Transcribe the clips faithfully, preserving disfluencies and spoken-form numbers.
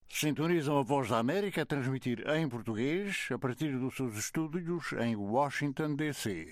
Sintonizam a Voz da América a transmitir em português a partir dos seus estúdios em Washington, D C.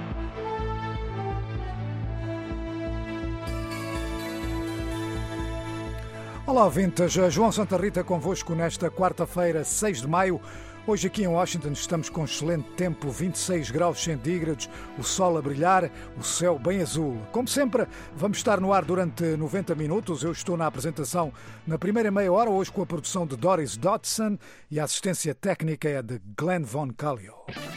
Olá, ouvintes. João Santa Rita convosco nesta quarta-feira, seis de maio. Hoje aqui em Washington estamos com excelente tempo, vinte e seis graus centígrados, o sol a brilhar, o céu bem azul. Como sempre, vamos estar no ar durante noventa minutos. Eu estou na apresentação na primeira meia hora, hoje com a produção de Doris Dodson e a assistência técnica é de Glenn Von Callio.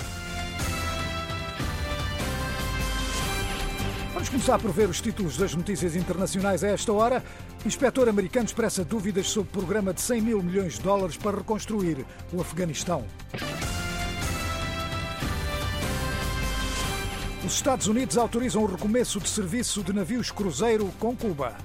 Vamos começar por ver os títulos das notícias internacionais a esta hora. Inspetor americano expressa dúvidas sobre o programa de cem mil milhões de dólares para reconstruir o Afeganistão. Os Estados Unidos autorizam o recomeço de serviço de navios cruzeiro com Cuba.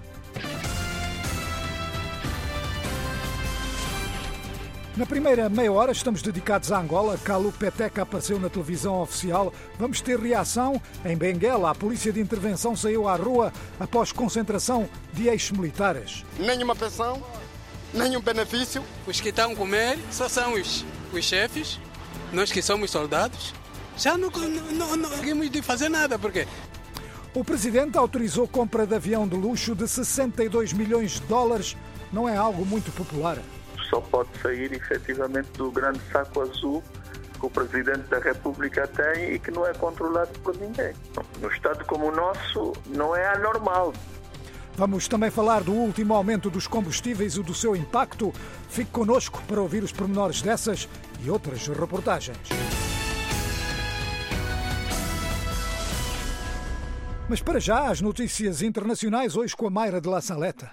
Na primeira meia hora estamos dedicados a Angola. Calu Peteca apareceu na televisão oficial. Vamos ter reação em Benguela. A polícia de intervenção saiu à rua após concentração de ex-militares. Nenhuma pensão, nenhum benefício. Os que estão a comer só são os, os chefes, nós que somos soldados. Já não, não, não conseguimos de fazer nada, porque... O presidente autorizou a compra de avião de luxo de sessenta e dois milhões de dólares. Não é algo muito popular. Só pode sair efetivamente do grande saco azul que o Presidente da República tem e que não é controlado por ninguém. No Estado como o nosso, não é anormal. Vamos também falar do último aumento dos combustíveis e do seu impacto. Fique connosco para ouvir os pormenores dessas e outras reportagens. Mas para já, as notícias internacionais, hoje com a Mayra de La Saleta.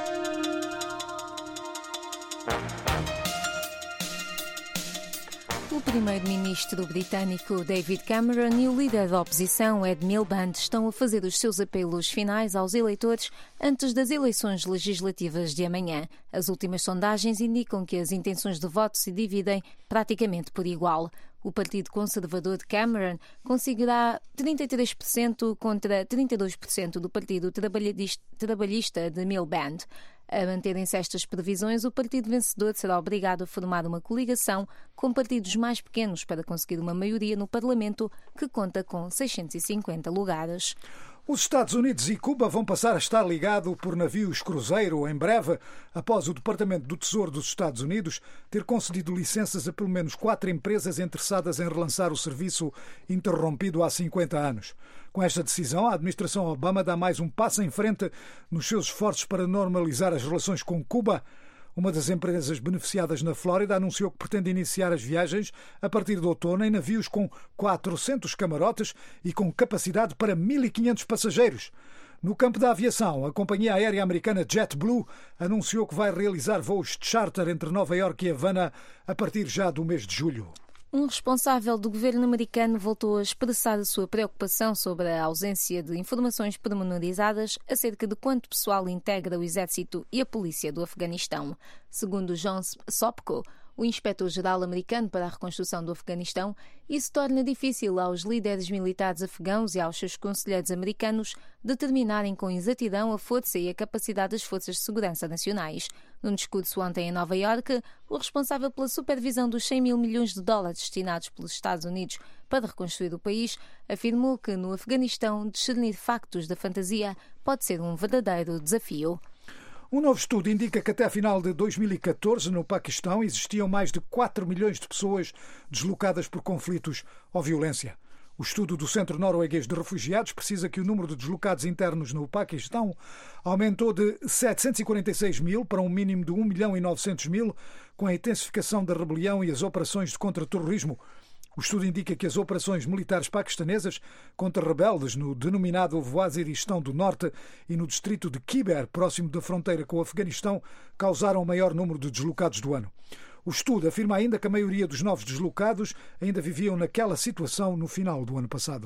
O primeiro-ministro britânico David Cameron e o líder da oposição Ed Miliband estão a fazer os seus apelos finais aos eleitores antes das eleições legislativas de amanhã. As últimas sondagens indicam que as intenções de voto se dividem praticamente por igual. O Partido Conservador de Cameron conseguirá trinta e três por cento contra trinta e dois por cento do Partido Trabalhista de Miliband. A manterem-se estas previsões, o partido vencedor será obrigado a formar uma coligação com partidos mais pequenos para conseguir uma maioria no Parlamento, que conta com seiscentos e cinquenta lugares. Os Estados Unidos e Cuba vão passar a estar ligados por navios cruzeiro em breve, após o Departamento do Tesouro dos Estados Unidos ter concedido licenças a pelo menos quatro empresas interessadas em relançar o serviço interrompido há cinquenta anos. Com esta decisão, a administração Obama dá mais um passo em frente nos seus esforços para normalizar as relações com Cuba. Uma das empresas beneficiadas na Flórida anunciou que pretende iniciar as viagens a partir de outono em navios com quatrocentos camarotes e com capacidade para mil e quinhentos passageiros. No campo da aviação, a companhia aérea americana JetBlue anunciou que vai realizar voos de charter entre Nova Iorque e Havana a partir já do mês de julho. Um responsável do governo americano voltou a expressar a sua preocupação sobre a ausência de informações pormenorizadas acerca de quanto pessoal integra o exército e a polícia do Afeganistão. Segundo John Sopko, o inspetor-geral americano para a reconstrução do Afeganistão, isso torna difícil aos líderes militares afegãos e aos seus conselheiros americanos determinarem com exatidão a força e a capacidade das forças de segurança nacionais. Num discurso ontem em Nova Iorque, o responsável pela supervisão dos cem mil milhões de dólares destinados pelos Estados Unidos para reconstruir o país afirmou que no Afeganistão discernir factos da fantasia pode ser um verdadeiro desafio. Um novo estudo indica que até a final de dois mil e catorze, no Paquistão, existiam mais de quatro milhões de pessoas deslocadas por conflitos ou violência. O estudo do Centro Norueguês de Refugiados precisa que o número de deslocados internos no Paquistão aumentou de setecentos e quarenta e seis mil para um mínimo de um milhão e novecentos mil, com a intensificação da rebelião e as operações de contra-terrorismo. O estudo indica que as operações militares paquistanesas contra rebeldes no denominado Waziristão do Norte e no distrito de Khyber, próximo da fronteira com o Afeganistão, causaram o maior número de deslocados do ano. O estudo afirma ainda que a maioria dos novos deslocados ainda viviam naquela situação no final do ano passado.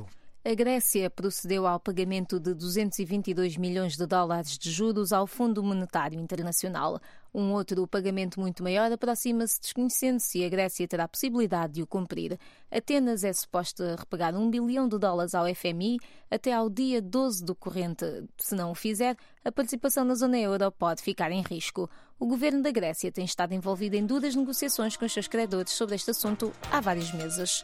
A Grécia procedeu ao pagamento de duzentos e vinte e dois milhões de dólares de juros ao Fundo Monetário Internacional. Um outro pagamento muito maior aproxima-se, desconhecendo se a Grécia terá a possibilidade de o cumprir. Atenas é suposta repagar um bilhão de dólares ao F M I até ao dia doze do corrente. Se não o fizer, a participação na zona euro pode ficar em risco. O governo da Grécia tem estado envolvido em duras negociações com os seus credores sobre este assunto há vários meses.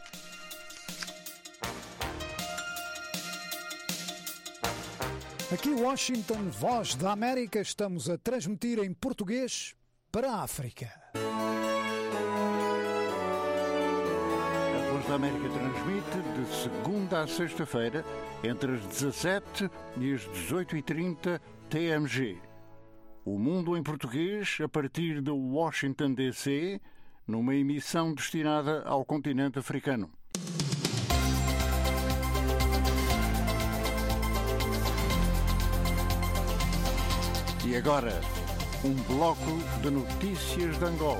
Aqui Washington, Voz da América, estamos a transmitir em português para a África. A Voz da América transmite de segunda a sexta-feira, entre as dezassete e as dezoito e trinta T M G. O Mundo em Português, a partir de Washington, D C, numa emissão destinada ao continente africano. E agora, um bloco de notícias de Angola.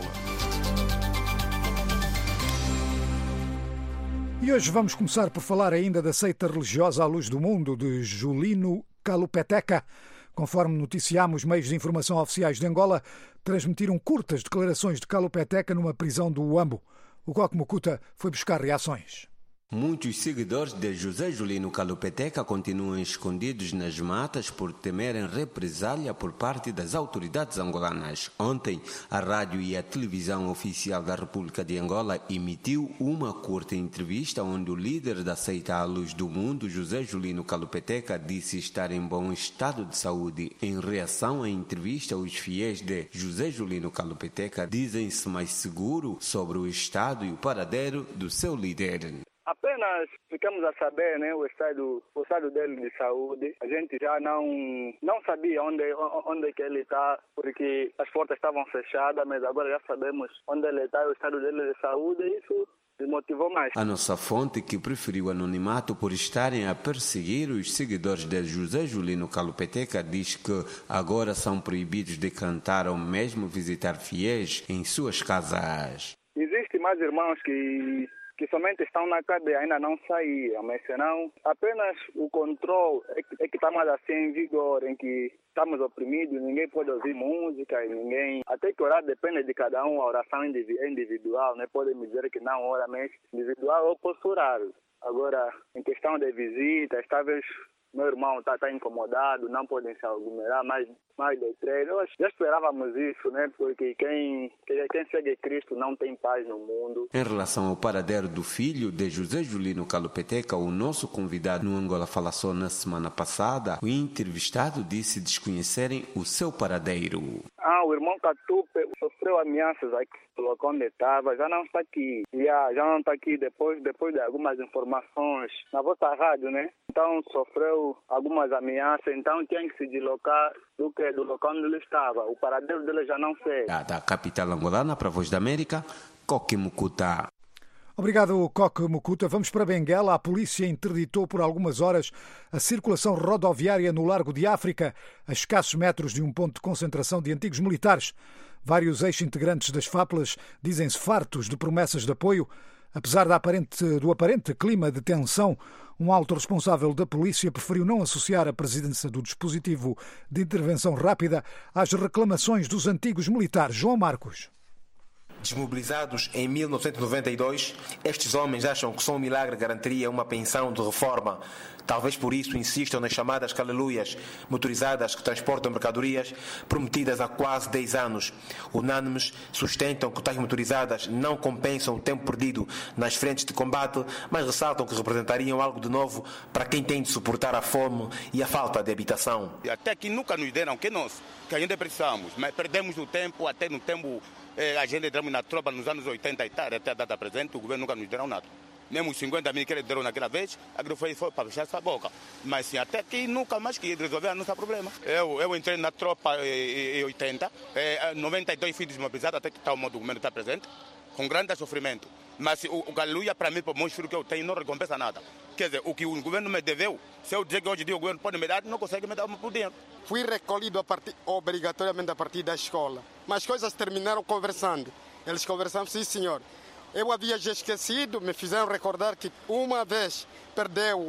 E hoje vamos começar por falar ainda da seita religiosa à luz do mundo de Julino Kalupeteka. Conforme noticiámos, meios de informação oficiais de Angola transmitiram curtas declarações de Kalupeteka numa prisão do Uambo. O Coque Mukuta foi buscar reações. Muitos seguidores de José Julino Kalupeteka continuam escondidos nas matas por temerem represália por parte das autoridades angolanas. Ontem, a rádio e a televisão oficial da República de Angola emitiu uma curta entrevista onde o líder da seita à luz do mundo, José Julino Kalupeteka, disse estar em bom estado de saúde. Em reação à entrevista, os fiéis de José Julino Kalupeteka dizem-se mais seguros sobre o estado e o paradeiro do seu líder. Apenas ficamos a saber, né, o estado, o estado dele de saúde. A gente já não, não sabia onde, onde que ele está, porque as portas estavam fechadas, mas agora já sabemos onde ele está, o estado dele de saúde, e isso me motivou mais. A nossa fonte, que preferiu anonimato por estarem a perseguir os seguidores de José Julino Kalupeteka, diz que agora são proibidos de cantar ou mesmo visitar fiéis em suas casas. Existem mais irmãos que... que somente estão na cadeia, ainda não saíram, mas senão apenas o controle é que, é que está mais assim em vigor, em que estamos oprimidos, ninguém pode ouvir música, e ninguém, até que orar depende de cada um, a oração é individual, né? Podem me dizer que não ora, mas individual eu posso orar. Agora, em questão de visitas, talvez meu irmão está tá incomodado, não podem se aglomerar mais, mais de três. Nós já esperávamos isso, né? Porque quem, quem segue Cristo não tem paz no mundo. Em relação ao paradeiro do filho de José Julino Kalupeteka, o nosso convidado no Angola Fala Só na semana passada, o entrevistado disse desconhecerem o seu paradeiro. Ah, o irmão Katupe sofreu ameaças aqui no local onde estava, já não está aqui. Já, já não está aqui depois, depois de algumas informações na vossa rádio, né? Então sofreu algumas ameaças, então tinha que se deslocar do, que, do local onde ele estava. O paradeiro dele já não sei. Da, da capital angolana para a Voz da América, Coque Mukuta. Obrigado, Coque Mukuta. Vamos para Benguela. A polícia interditou por algumas horas a circulação rodoviária no Largo de África, a escassos metros de um ponto de concentração de antigos militares. Vários ex-integrantes das FAPLAs dizem-se fartos de promessas de apoio. Apesar da aparente, do aparente clima de tensão, um alto responsável da polícia preferiu não associar a presença do dispositivo de intervenção rápida às reclamações dos antigos militares. João Marcos. Desmobilizados em mil novecentos e noventa e dois, estes homens acham que só um milagre garantiria uma pensão de reforma. Talvez por isso insistam nas chamadas caleluias motorizadas que transportam mercadorias prometidas há quase dez anos. Unânimes sustentam que tais motorizadas não compensam o tempo perdido nas frentes de combate, mas ressaltam que representariam algo de novo para quem tem de suportar a fome e a falta de habitação. Até que nunca nos deram que nós, que a gente precisamos, mas perdemos o tempo, até no tempo eh, a gente entramos na tropa nos anos oitenta e tal, até a data presente, o governo nunca nos deram nada. Mesmo os cinquenta mil que eles deram naquela vez, aquilo foi, foi para fechar essa boca. Mas sim, até que nunca mais que resolver o nosso problema. Eu, eu entrei na tropa em, em oitenta, em noventa e dois fui desmobilizado, até que tal modo o governo está presente, com grande sofrimento. Mas o, o aleluia para mim, para o meu filho que eu tenho, não recompensa nada. Quer dizer, o que o governo me deveu, se eu dizer que hoje dia o governo pode me dar, não consegue me dar por dinheiro. Fui recolhido a partir, obrigatoriamente a partir da escola. Mas as coisas terminaram conversando. Eles conversaram, sim senhor. Eu havia já esquecido, me fizeram recordar que uma vez perdeu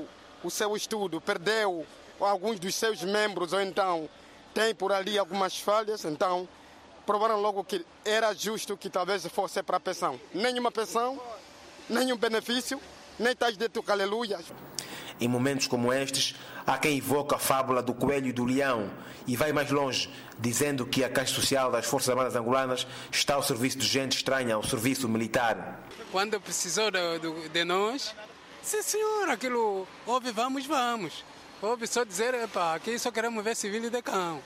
o seu estudo, perdeu alguns dos seus membros, ou então tem por ali algumas falhas, então provaram logo que era justo que talvez fosse para a pensão. Nenhuma pensão, nenhum benefício, nem tais dito aleluia. Em momentos como estes, há quem invoca a fábula do coelho e do leão e vai mais longe, dizendo que a Caixa Social das Forças Armadas Angolanas está ao serviço de gente estranha ao serviço militar. Quando precisou de, de, de nós, sim senhor, aquilo, houve, vamos, vamos. Houve só dizer, epá, aqui só queremos ver civil e de cão.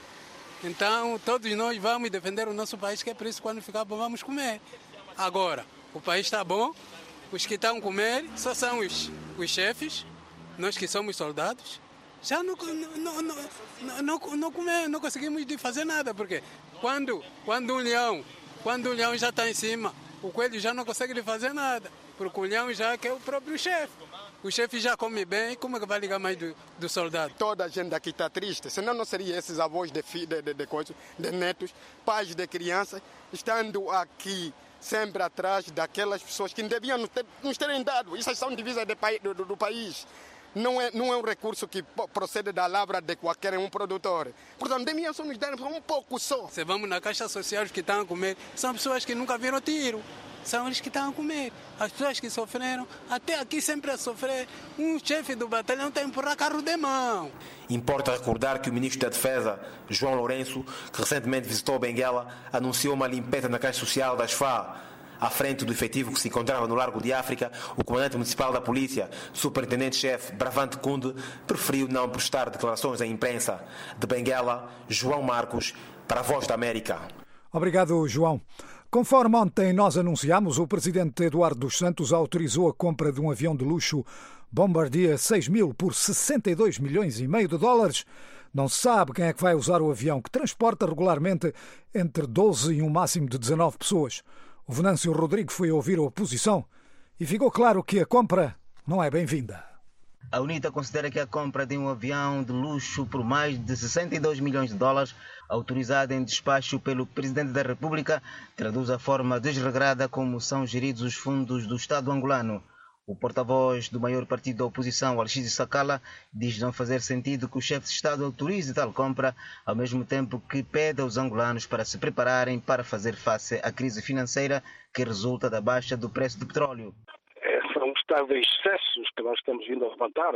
Então, todos nós vamos defender o nosso país, que é por isso que quando ficar bom, vamos comer. Agora, o país está bom, os que estão a comer só são os, os chefes, nós que somos soldados, já não, não, não, não, não, não, comer, não conseguimos de fazer nada, porque quando, quando, um leão, quando um leão já está em cima, o coelho já não consegue de fazer nada, porque o leão já quer o próprio chefe. O chefe já come bem, como é que vai ligar mais do, do soldado? Toda a gente aqui está triste, senão não seriam esses avós de, fi, de, de, de, coisas, de netos, pais de crianças, estando aqui sempre atrás daquelas pessoas que deviam nos, ter, nos terem dado. Isso são divisas de, do, do país. Não é, não é um recurso que procede da lavra de qualquer um produtor. Portanto, deviam só nos dar um pouco só. Se vamos na Caixa Social, os que estão a comer são pessoas que nunca viram tiro. São eles que estão a comer. As pessoas que sofreram, até aqui sempre a sofrer. Um chefe do batalhão tem que empurrar carro de mão. Importa recordar que o ministro da Defesa, João Lourenço, que recentemente visitou Benguela, anunciou uma limpeza na Caixa Social das F A. À frente do efetivo que se encontrava no Largo de África, o comandante municipal da polícia, superintendente-chefe Bravante Kunde, preferiu não prestar declarações à imprensa. De Benguela, João Marcos, para a Voz da América. Obrigado, João. Conforme ontem nós anunciámos, o presidente Eduardo dos Santos autorizou a compra de um avião de luxo Bombardier seis mil por sessenta e dois milhões e meio de dólares. Não se sabe quem é que vai usar o avião, que transporta regularmente entre doze e um máximo de dezanove pessoas. O Venâncio Rodrigues foi ouvir a oposição e ficou claro que a compra não é bem-vinda. A UNITA considera que a compra de um avião de luxo por mais de sessenta e dois milhões de dólares, autorizada em despacho pelo Presidente da República, traduz a forma desregrada como são geridos os fundos do Estado angolano. O porta-voz do maior partido da oposição, Alcides Sakala, diz não fazer sentido que o chefe de Estado autorize tal compra, ao mesmo tempo que pede aos angolanos para se prepararem para fazer face à crise financeira que resulta da baixa do preço do petróleo. São estáveis excessos que nós estamos vindo a levantar,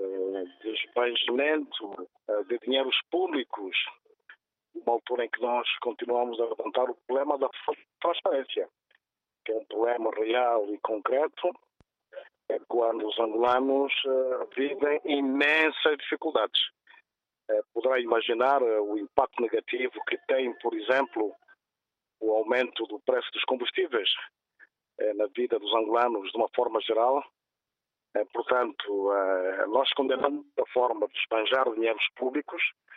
de esbanjamento, de dinheiros públicos, numa altura em que nós continuamos a levantar o problema da transparência, que é um problema real e concreto, é quando os angolanos uh, vivem imensas dificuldades. Uh, poderá imaginar uh, o impacto negativo que tem, por exemplo, o aumento do preço dos combustíveis uh, na vida dos angolanos de uma forma geral. Uh, portanto, uh, nós condenamos a forma de esbanjar dinheiros públicos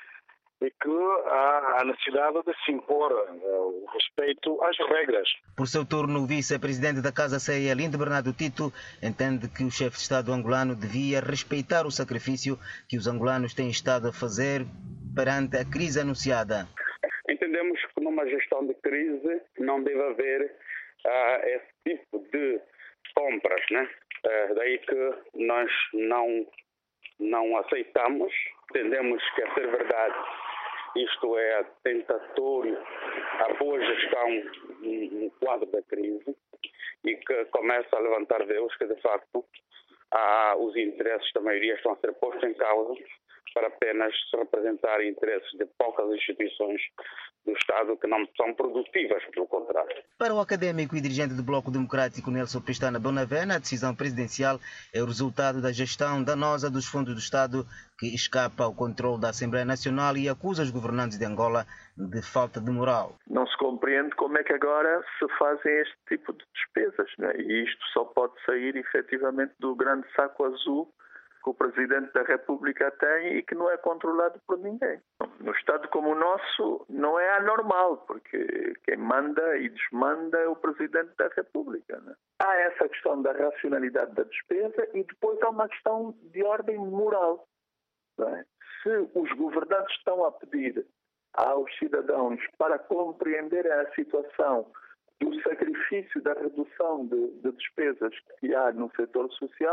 e que há a necessidade de se impor uh, o respeito às regras. Por seu turno, o vice-presidente da Casa Ceia, Lindo Bernardo Tito, entende que o chefe de Estado angolano devia respeitar o sacrifício que os angolanos têm estado a fazer perante a crise anunciada. Entendemos que numa gestão de crise não deve haver uh, esse tipo de compras, né? Uh, daí que nós não, não aceitamos, entendemos que, a ser verdade, isto é atentatório à boa gestão no quadro da crise e que começa a levantar véus que, de facto, há, os interesses da maioria estão a ser postos em causa para apenas representar interesses de poucas instituições do Estado que não são produtivas, pelo contrário. Para o académico e dirigente do Bloco Democrático Nelson Pestana Bonavena, a decisão presidencial é o resultado da gestão danosa dos fundos do Estado que escapa ao controle da Assembleia Nacional e acusa os governantes de Angola de falta de moral. Não se compreende como é que agora se fazem este tipo de despesas, não é? E isto só pode sair efetivamente do grande saco azul que o Presidente da República tem e que não é controlado por ninguém. No Estado como o nosso não é anormal, porque quem manda e desmanda é o Presidente da República. Né? Há essa questão da racionalidade da despesa e depois há uma questão de ordem moral. Não é? Se os governantes estão a pedir aos cidadãos para compreenderem a situação do sacrifício da redução de, de despesas que há no setor social,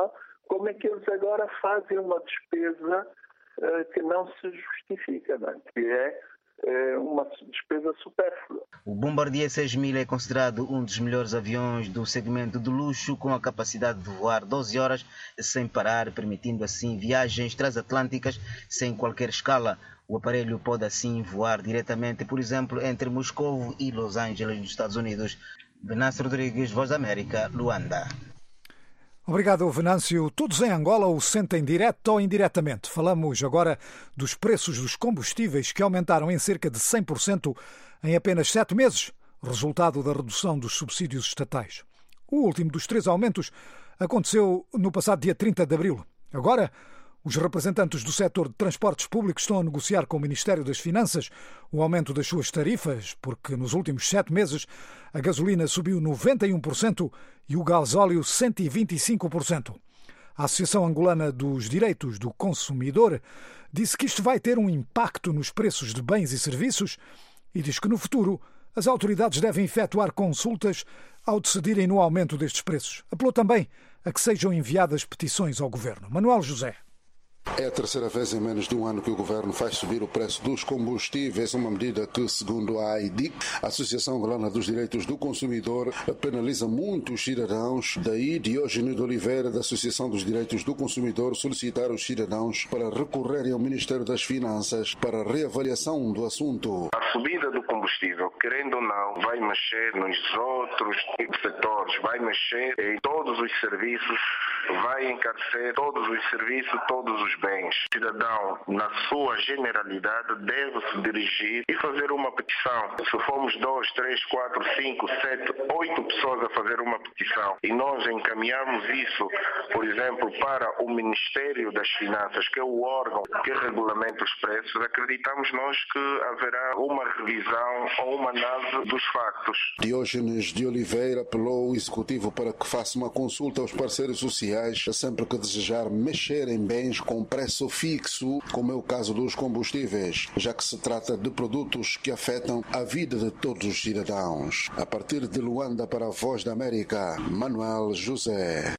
como é que eles agora fazem uma despesa uh, que não se justifica, não é? Que é uh, uma despesa supérflua. O Bombardier seis mil é considerado um dos melhores aviões do segmento de luxo, com a capacidade de voar doze horas sem parar, permitindo assim viagens transatlânticas sem qualquer escala. O aparelho pode assim voar diretamente, por exemplo, entre Moscou e Los Angeles, nos Estados Unidos. Venâncio Rodrigues, Voz da América, Luanda. Obrigado, Venâncio. Todos em Angola o sentem direto ou indiretamente. Falamos agora dos preços dos combustíveis, que aumentaram em cerca de cem por cento em apenas sete meses, resultado da redução dos subsídios estatais. O último dos três aumentos aconteceu no passado dia trinta de abril. Agora, os representantes do setor de transportes públicos estão a negociar com o Ministério das Finanças o aumento das suas tarifas, porque nos últimos sete meses a gasolina subiu noventa e um por cento e o gasóleo cento e vinte e cinco por cento. A Associação Angolana dos Direitos do Consumidor disse que isto vai ter um impacto nos preços de bens e serviços e diz que no futuro as autoridades devem efetuar consultas ao decidirem no aumento destes preços. Apelou também a que sejam enviadas petições ao Governo. Manuel José. É a terceira vez em menos de um ano que o Governo faz subir o preço dos combustíveis, uma medida que, segundo a A I D I C, a Associação Angolana dos Direitos do Consumidor, penaliza muito os cidadãos. Daí, Diógenes de Oliveira, da Associação dos Direitos do Consumidor, solicitar aos cidadãos para recorrerem ao Ministério das Finanças para a reavaliação do assunto. A subida do combustível, querendo ou não, vai mexer nos outros setores, vai mexer em todos os serviços, vai encarecer todos os serviços, todos os bens. O cidadão, na sua generalidade, deve se dirigir e fazer uma petição. Se formos dois, três, quatro, cinco, sete, oito pessoas a fazer uma petição e nós encaminharmos isso, por exemplo, para o Ministério das Finanças, que é o órgão que regulamenta os preços, acreditamos nós que haverá uma revisão ou uma análise dos factos. Diógenes de Oliveira apelou ao Executivo para que faça uma consulta aos parceiros sociais sempre que desejar mexer em bens com preço fixo, como é o caso dos combustíveis, já que se trata de produtos que afetam a vida de todos os cidadãos. A partir de Luanda, para a Voz da América, Manuel José.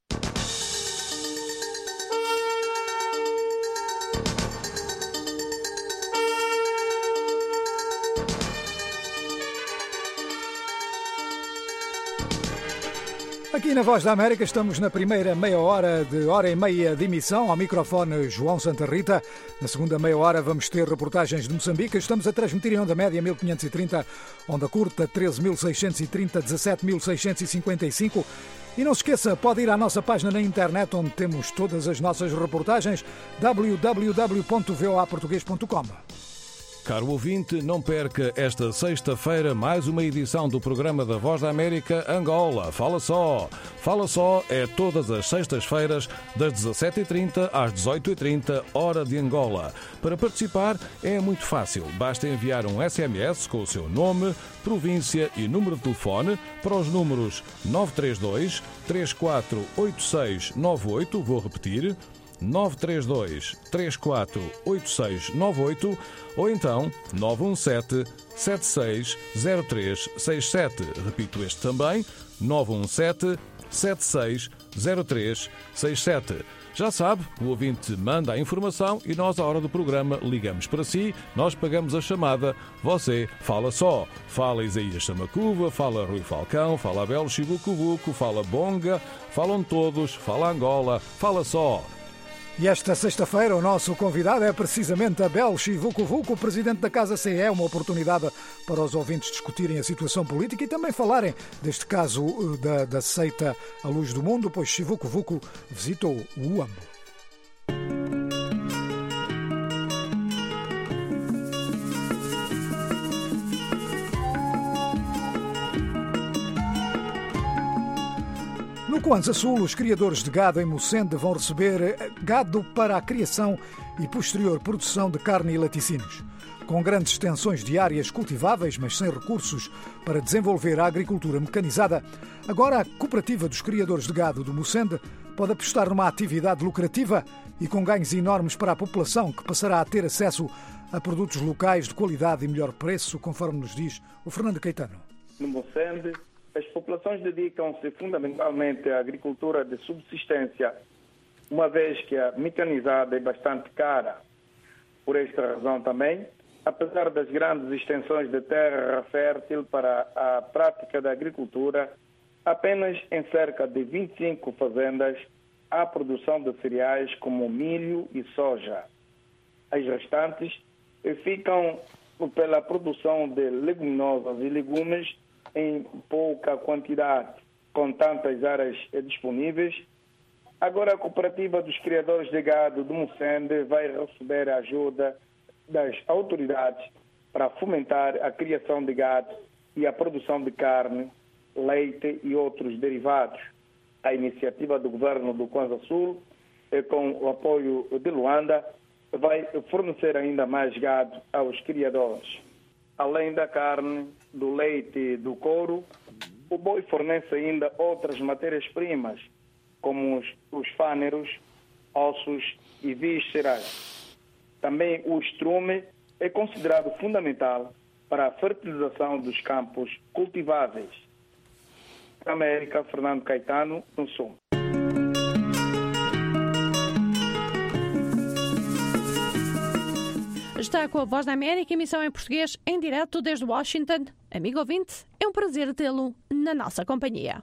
Aqui na Voz da América estamos na primeira meia hora de hora e meia de emissão. Ao microfone João Santa Rita. Na segunda meia hora vamos ter reportagens de Moçambique. Estamos a transmitir em onda média mil quinhentos e trinta, onda curta treze mil seiscentos e trinta, dezassete mil seiscentos e cinquenta e cinco. E não se esqueça, pode ir à nossa página na internet onde temos todas as nossas reportagens, w w w ponto v o a português ponto com. Caro ouvinte, não perca esta sexta-feira mais uma edição do programa da Voz da América Angola. Fala Só. Fala Só é todas as sextas-feiras das dezassete e trinta às dezoito e trinta, hora de Angola. Para participar é muito fácil. Basta enviar um S M S com o seu nome, província e número de telefone para os números nove três dois, três quatro oito seis nove oito. Vou repetir. nove três dois, três quatro oito seis nove oito ou então nove um sete, sete seis zero três seis sete. Repito este também, nove um sete, sete seis zero três seis sete. Já sabe, o ouvinte manda a informação e nós, à hora do programa, ligamos para si, nós pagamos a chamada, você fala só. Fala Isaías Samacuva, fala Rui Falcão, fala Abel Chibucubuco, fala Bonga, falam todos, fala Angola, fala só. E esta sexta-feira o nosso convidado é precisamente Abel Chivucuvuco, presidente da Casa C E, uma oportunidade para os ouvintes discutirem a situação política e também falarem deste caso da, da seita à luz do mundo, pois Chivucuvuco visitou o Uambo. No Kwanza Sul, os criadores de gado em Moçende vão receber gado para a criação e posterior produção de carne e laticínios. Com grandes extensões de áreas cultiváveis, mas sem recursos para desenvolver a agricultura mecanizada, agora a Cooperativa dos Criadores de Gado do Moçende pode apostar numa atividade lucrativa e com ganhos enormes para a população, que passará a ter acesso a produtos locais de qualidade e melhor preço, conforme nos diz o Fernando Caetano. No Moçende, as populações dedicam-se fundamentalmente à agricultura de subsistência uma vez que a mecanizada é bastante cara. Por esta razão também, apesar das grandes extensões de terra fértil para a prática da agricultura, apenas em cerca de vinte e cinco fazendas há produção de cereais como milho e soja. As restantes ficam pela produção de leguminosas e legumes em pouca quantidade. Com tantas áreas disponíveis, agora a Cooperativa dos Criadores de Gado do Mocende vai receber a ajuda das autoridades para fomentar a criação de gado e a produção de carne, leite e outros derivados. A iniciativa do governo do Kwanza Sul, com o apoio de Luanda, vai fornecer ainda mais gado aos criadores. Além da carne, do leite e do couro, o boi fornece ainda outras matérias-primas, como os, os fâneros, ossos e vísceras. Também o estrume é considerado fundamental para a fertilização dos campos cultiváveis. América, Fernando Caetano, no Sul. Está com a Voz da América, emissão em português, em direto desde Washington. Amigo ouvinte, é um prazer tê-lo na nossa companhia.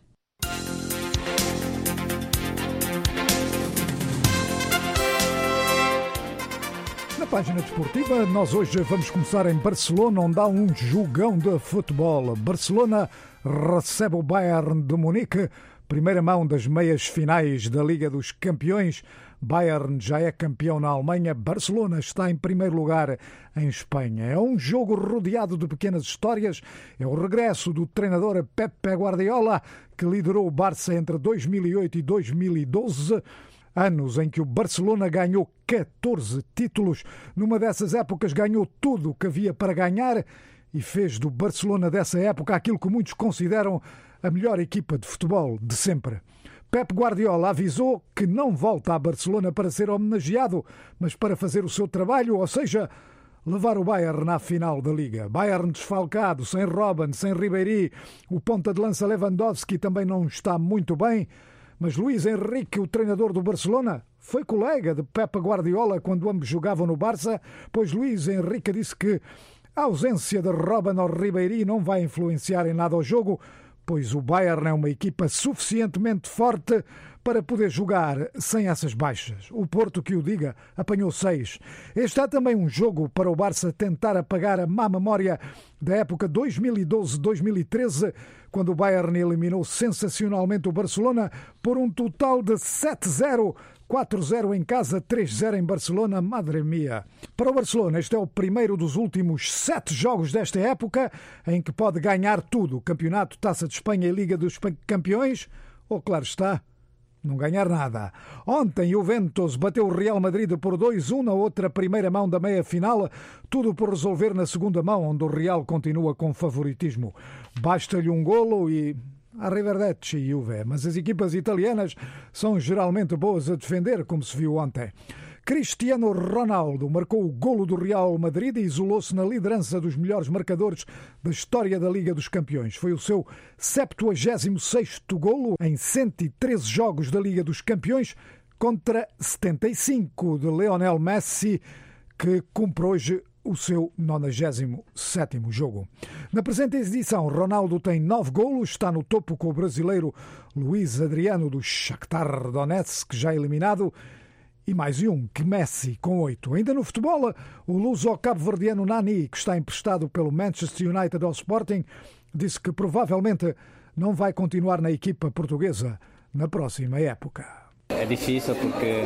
Na página desportiva, nós hoje vamos começar em Barcelona, onde há um jogão de futebol. Barcelona recebe o Bayern de Munique, primeira mão das meias finais da Liga dos Campeões. Bayern já é campeão na Alemanha, Barcelona está em primeiro lugar em Espanha. É um jogo rodeado de pequenas histórias. É o regresso do treinador Pep Guardiola, que liderou o Barça entre dois mil e oito e dois mil e doze, anos em que o Barcelona ganhou catorze títulos. Numa dessas épocas ganhou tudo o que havia para ganhar e fez do Barcelona dessa época aquilo que muitos consideram a melhor equipa de futebol de sempre. Pep Guardiola avisou que não volta a Barcelona para ser homenageado, mas para fazer o seu trabalho, ou seja, levar o Bayern à final da Liga. Bayern desfalcado, sem Robben, sem Ribéry, o ponta de lança Lewandowski também não está muito bem, mas Luís Henrique, o treinador do Barcelona, foi colega de Pep Guardiola quando ambos jogavam no Barça, pois Luís Henrique disse que a ausência de Robben ou Ribéry não vai influenciar em nada o jogo, pois o Bayern é uma equipa suficientemente forte para poder jogar sem essas baixas. O Porto, que o diga, apanhou seis. Este é também um jogo para o Barça tentar apagar a má memória da época dois mil e doze dois mil e treze, quando o Bayern eliminou sensacionalmente o Barcelona por um total de sete a zero, quatro a zero em casa, três a zero em Barcelona. Madre mia! Para o Barcelona, este é o primeiro dos últimos sete jogos desta época em que pode ganhar tudo: Campeonato, Taça de Espanha e Liga dos Campeões, ou, claro está, não ganhar nada. Ontem o Juventus bateu o Real Madrid por dois a um na outra primeira mão da meia-final, tudo por resolver na segunda mão, onde o Real continua com favoritismo. Basta-lhe um golo e arrivederci, Juve. Mas as equipas italianas são geralmente boas a defender, como se viu ontem. Cristiano Ronaldo marcou o golo do Real Madrid e isolou-se na liderança dos melhores marcadores da história da Liga dos Campeões. Foi o seu septuagésimo sexto golo em cento e treze jogos da Liga dos Campeões, contra setenta e cinco de Lionel Messi, que cumpre hoje o seu nonagésimo sétimo jogo. Na presente edição, Ronaldo tem nove golos, está no topo com o brasileiro Luís Adriano do Shakhtar Donetsk, já eliminado, e mais um que Messi, com oito. Ainda no futebol, o luso-cabo-verdiano Nani, que está emprestado pelo Manchester United ao Sporting, disse que provavelmente não vai continuar na equipa portuguesa na próxima época. É difícil porque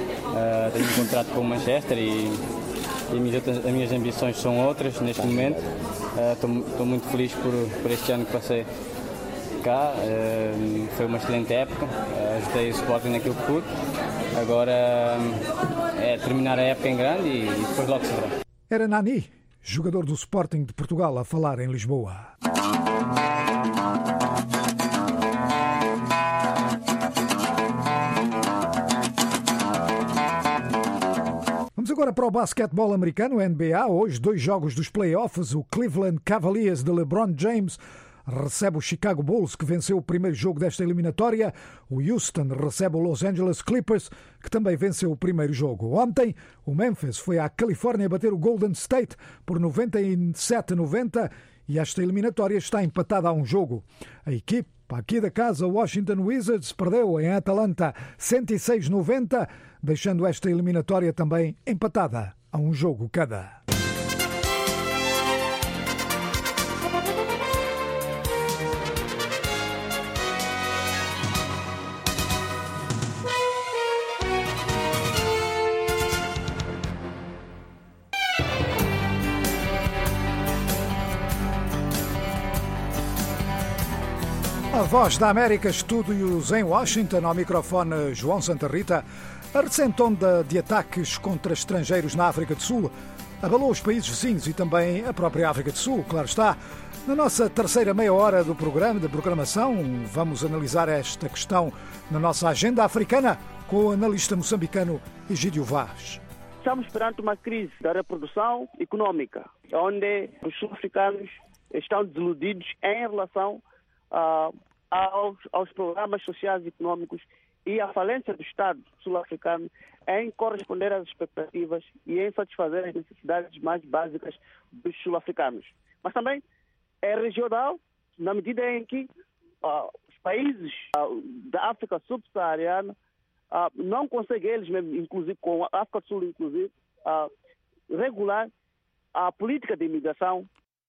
uh, tenho um contrato com o Manchester e, e minhas outras, as minhas ambições são outras neste momento. Estou uh, muito feliz por, por este ano que passei cá. Uh, foi uma excelente época, uh, ajudei o Sporting naquilo que pude. Agora é terminar a época em grande e depois logo se verá. Era Nani, jogador do Sporting de Portugal, a falar em Lisboa. Vamos agora para o basquetebol americano, N B A. Hoje, dois jogos dos playoffs. O Cleveland Cavaliers de LeBron James recebe o Chicago Bulls, que venceu o primeiro jogo desta eliminatória. O Houston recebe o Los Angeles Clippers, que também venceu o primeiro jogo. Ontem, o Memphis foi à Califórnia bater o Golden State por noventa e sete a noventa e esta eliminatória está empatada a um jogo. A equipe aqui da casa, o Washington Wizards, perdeu em Atlanta cento e seis a noventa, deixando esta eliminatória também empatada a um jogo cada. A Voz da América, estúdios em Washington, ao microfone João Santa Rita. A recente onda de ataques contra estrangeiros na África do Sul abalou os países vizinhos e também a própria África do Sul, claro está. Na nossa terceira meia hora do programa, da programação, vamos analisar esta questão na nossa agenda africana com o analista moçambicano Egídio Vaz. Estamos perante uma crise da reprodução econômica, onde os sul-africanos estão desiludidos em relação Uh, aos, aos programas sociais e econômicos e à falência do Estado sul-africano em corresponder às expectativas e em satisfazer as necessidades mais básicas dos sul-africanos. Mas também é regional, na medida em que uh, os países uh, da África subsaariana uh, não conseguem, eles mesmos, inclusive com a África do Sul, inclusive, uh, regular a política de imigração.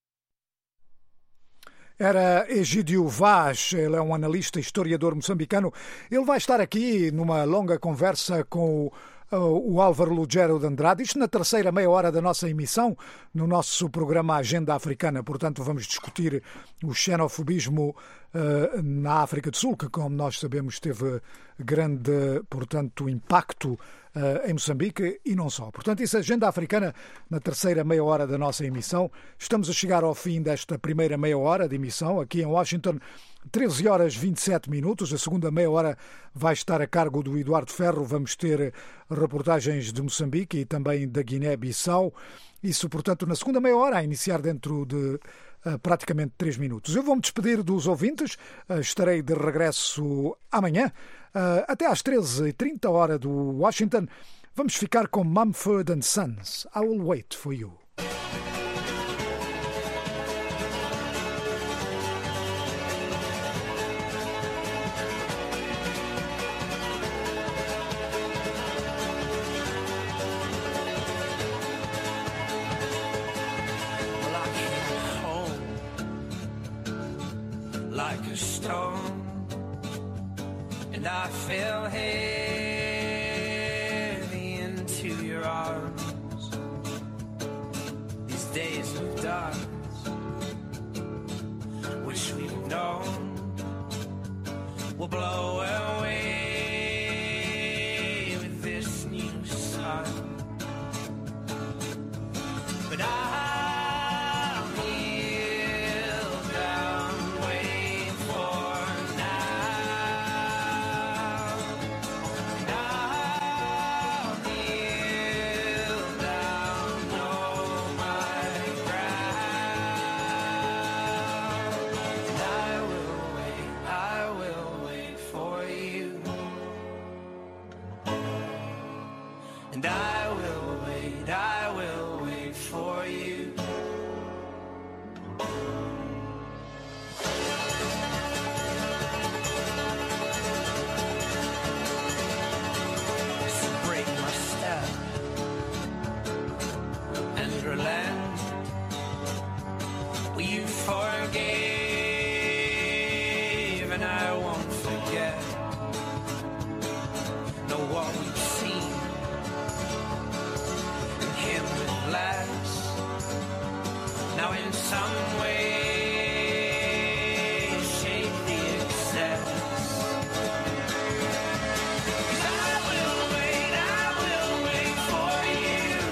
Era Egídio Vaz, ele é um analista e historiador moçambicano. Ele vai estar aqui numa longa conversa com o, o Álvaro Lugero de Andrade, isto na terceira meia hora da nossa emissão, no nosso programa Agenda Africana. Portanto, vamos discutir o xenofobismo uh, na África do Sul, que, como nós sabemos, teve grande, portanto, impacto Uh, em Moçambique e não só. Portanto, isso é Agenda Africana na terceira meia hora da nossa emissão. Estamos a chegar ao fim desta primeira meia hora de emissão aqui em Washington. treze horas e vinte e sete minutos. A segunda meia hora vai estar a cargo do Eduardo Ferro. Vamos ter reportagens de Moçambique e também da Guiné-Bissau. Isso, portanto, na segunda meia hora, a iniciar dentro de uh, praticamente três minutos. Eu vou-me despedir dos ouvintes. Uh, estarei de regresso amanhã. Uh, até às treze e trinta hora do Washington, vamos ficar com Mumford and Sons. I will wait for you. Well, I came home like a stone. And I fell heavy into your arms. These days of darkness, which we've known, will blow away with this new sun. But I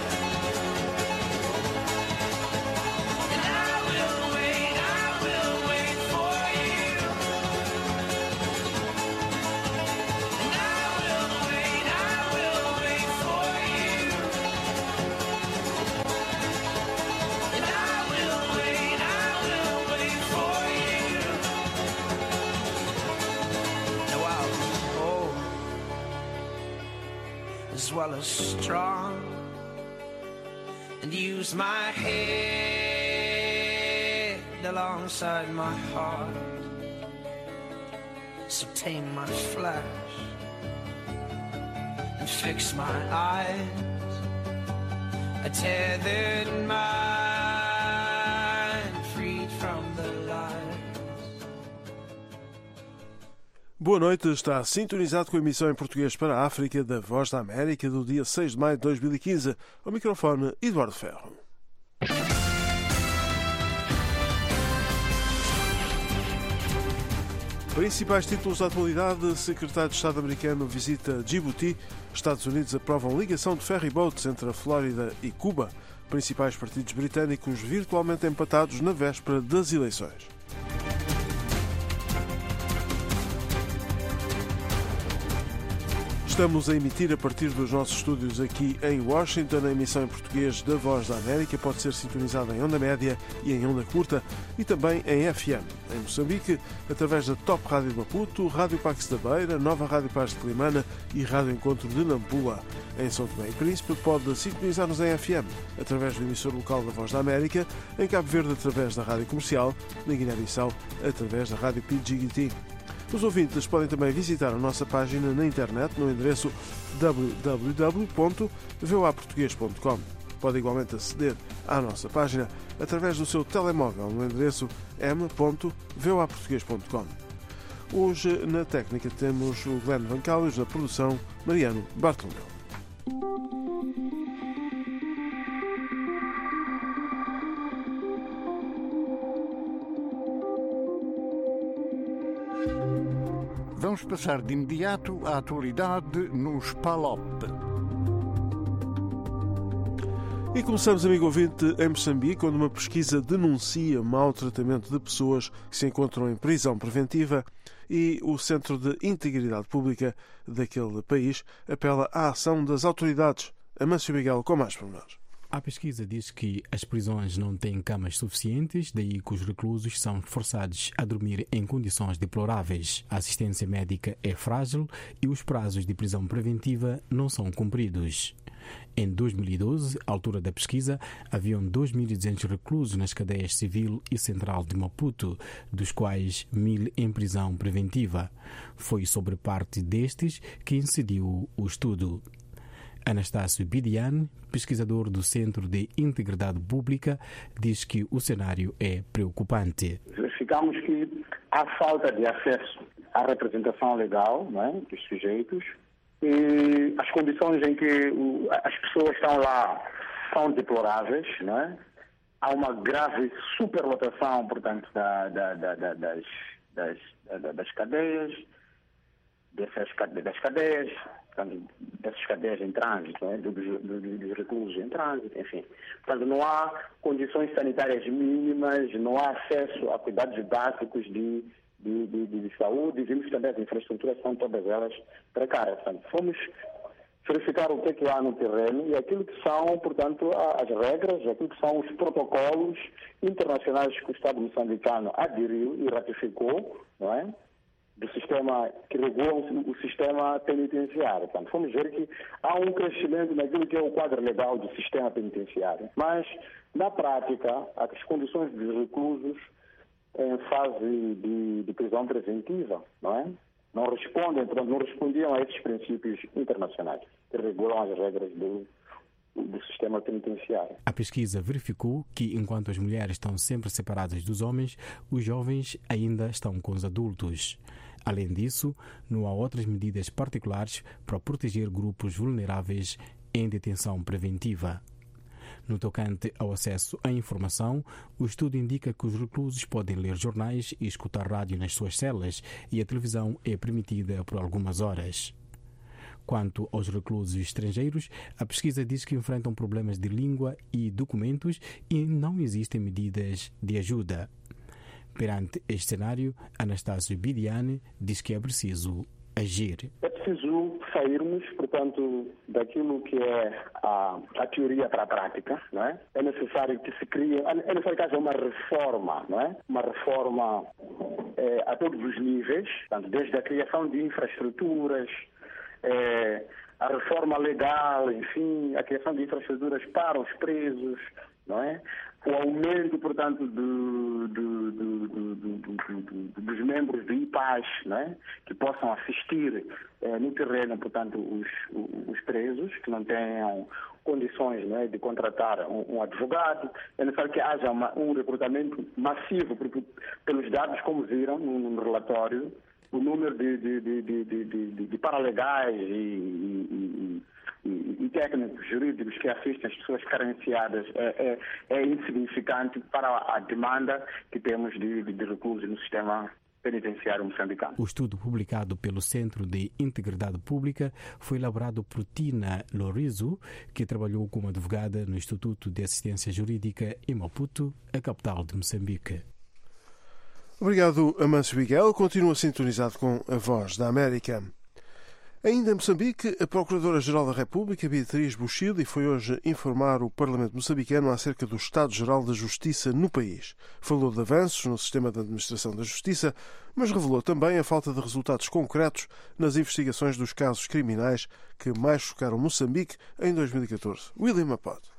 will wait. as well as strong, and use my head alongside my heart. So tame my flesh and fix my eyes, a tethered mind freed from the lies. Boa noite, está sintonizado com a emissão em português para a África da Voz da América do dia seis de maio de dois mil e quinze. Ao microfone, Eduardo Ferro. Principais títulos da atualidade: secretário de Estado americano visita Djibouti, Estados Unidos aprovam ligação de ferryboats entre a Flórida e Cuba, principais partidos britânicos virtualmente empatados na véspera das eleições. Estamos a emitir a partir dos nossos estúdios aqui em Washington. A emissão em português da Voz da América pode ser sintonizada em onda média e em onda curta e também em F M. Em Moçambique, através da Top Rádio de Maputo, Rádio Pax da Beira, Nova Rádio Paz de Climana e Rádio Encontro de Nampula. Em São Tomé e Príncipe, pode sintonizar-nos em F M, através do emissor local da Voz da América, em Cabo Verde, através da Rádio Comercial, na Guiné-Bissau, através da Rádio Pidjigiti. Os ouvintes podem também visitar a nossa página na internet no endereço w w w ponto v o a português ponto com. Pode igualmente aceder à nossa página através do seu telemóvel no endereço m ponto v o a português ponto com. Hoje, na técnica, temos o Glenn Vancalhos, na produção, Mariano Bartolomeu. Vamos passar de imediato à atualidade nos PALOP. E começamos, amigo ouvinte, em Moçambique, onde uma pesquisa denuncia mau tratamento de pessoas que se encontram em prisão preventiva e o Centro de Integridade Pública daquele país apela à ação das autoridades. Amâncio Miguel, com mais pormenores. A pesquisa diz que as prisões não têm camas suficientes, daí que os reclusos são forçados a dormir em condições deploráveis. A assistência médica é frágil e os prazos de prisão preventiva não são cumpridos. Em dois mil e doze, à altura da pesquisa, haviam dois mil e duzentos reclusos nas cadeias Civil e Central de Maputo, dos quais mil em prisão preventiva. Foi sobre parte destes que incidiu o estudo. Anastácio Bidiane, pesquisador do Centro de Integridade Pública, diz que o cenário é preocupante. Verificamos que há falta de acesso à representação legal, não é, dos sujeitos, e as condições em que o, as pessoas estão lá são deploráveis, não é? Há uma grave superlotação, portanto, da, da, da, da, das, das, da, das cadeias, dessas, das cadeias, dessas cadeias em trânsito, né? dos, dos, dos reclusos em trânsito, enfim. Portanto, não há condições sanitárias mínimas, não há acesso a cuidados básicos de, de, de, de saúde, e vimos também as infraestruturas são todas elas precárias. Portanto, fomos verificar o que é que há no terreno e aquilo que são, portanto, as regras, aquilo que são os protocolos internacionais que o Estado moçambicano aderiu e ratificou, não é? Do sistema que regula o sistema penitenciário. Portanto, fomos ver que há um crescimento naquilo que é o quadro legal do sistema penitenciário. Mas, na prática, as condições dos reclusos em fase de, de prisão preventiva, não é? Não respondem, não respondiam a esses princípios internacionais que regulam as regras do, do sistema penitenciário. A pesquisa verificou que, enquanto as mulheres estão sempre separadas dos homens, os jovens ainda estão com os adultos. Além disso, não há outras medidas particulares para proteger grupos vulneráveis em detenção preventiva. No tocante ao acesso à informação, o estudo indica que os reclusos podem ler jornais e escutar rádio nas suas celas e a televisão é permitida por algumas horas. Quanto aos reclusos estrangeiros, a pesquisa diz que enfrentam problemas de língua e documentos e não existem medidas de ajuda. Perante este cenário, Anastácio Bidiane diz que é preciso agir. É preciso sairmos, portanto, daquilo que é a, a teoria para a prática, não é? É necessário que se crie, é necessário que haja uma reforma, não é? Uma reforma é, a todos os níveis, portanto, desde a criação de infraestruturas, é, a reforma legal, enfim, a criação de infraestruturas para os presos, não é? O aumento, portanto, do, do, do, do, do, do, do, dos membros do I P A S, não é? Que possam assistir eh, no terreno, portanto, os, os presos, que não tenham condições, não é, de contratar um, um advogado. É necessário que haja uma, um recrutamento massivo, porque, pelos dados, como viram no, no relatório, o número de, de, de, de, de, de, de paralegais e, e, e, e técnicos jurídicos que assistem as pessoas carenciadas é, é, é insignificante para a demanda que temos de, de, de reclusos no sistema penitenciário moçambicano. O estudo publicado pelo Centro de Integridade Pública foi elaborado por Tina Lorizo, que trabalhou como advogada no Instituto de Assistência Jurídica em Maputo, a capital de Moçambique. Obrigado, Amâncio Miguel. Continua sintonizado com a Voz da América. Ainda em Moçambique, a Procuradora-Geral da República, Beatriz Buchili, foi hoje informar o Parlamento moçambicano acerca do Estado-Geral da Justiça no país. Falou de avanços no sistema de administração da justiça, mas revelou também a falta de resultados concretos nas investigações dos casos criminais que mais chocaram Moçambique em dois mil e catorze. William Mapote.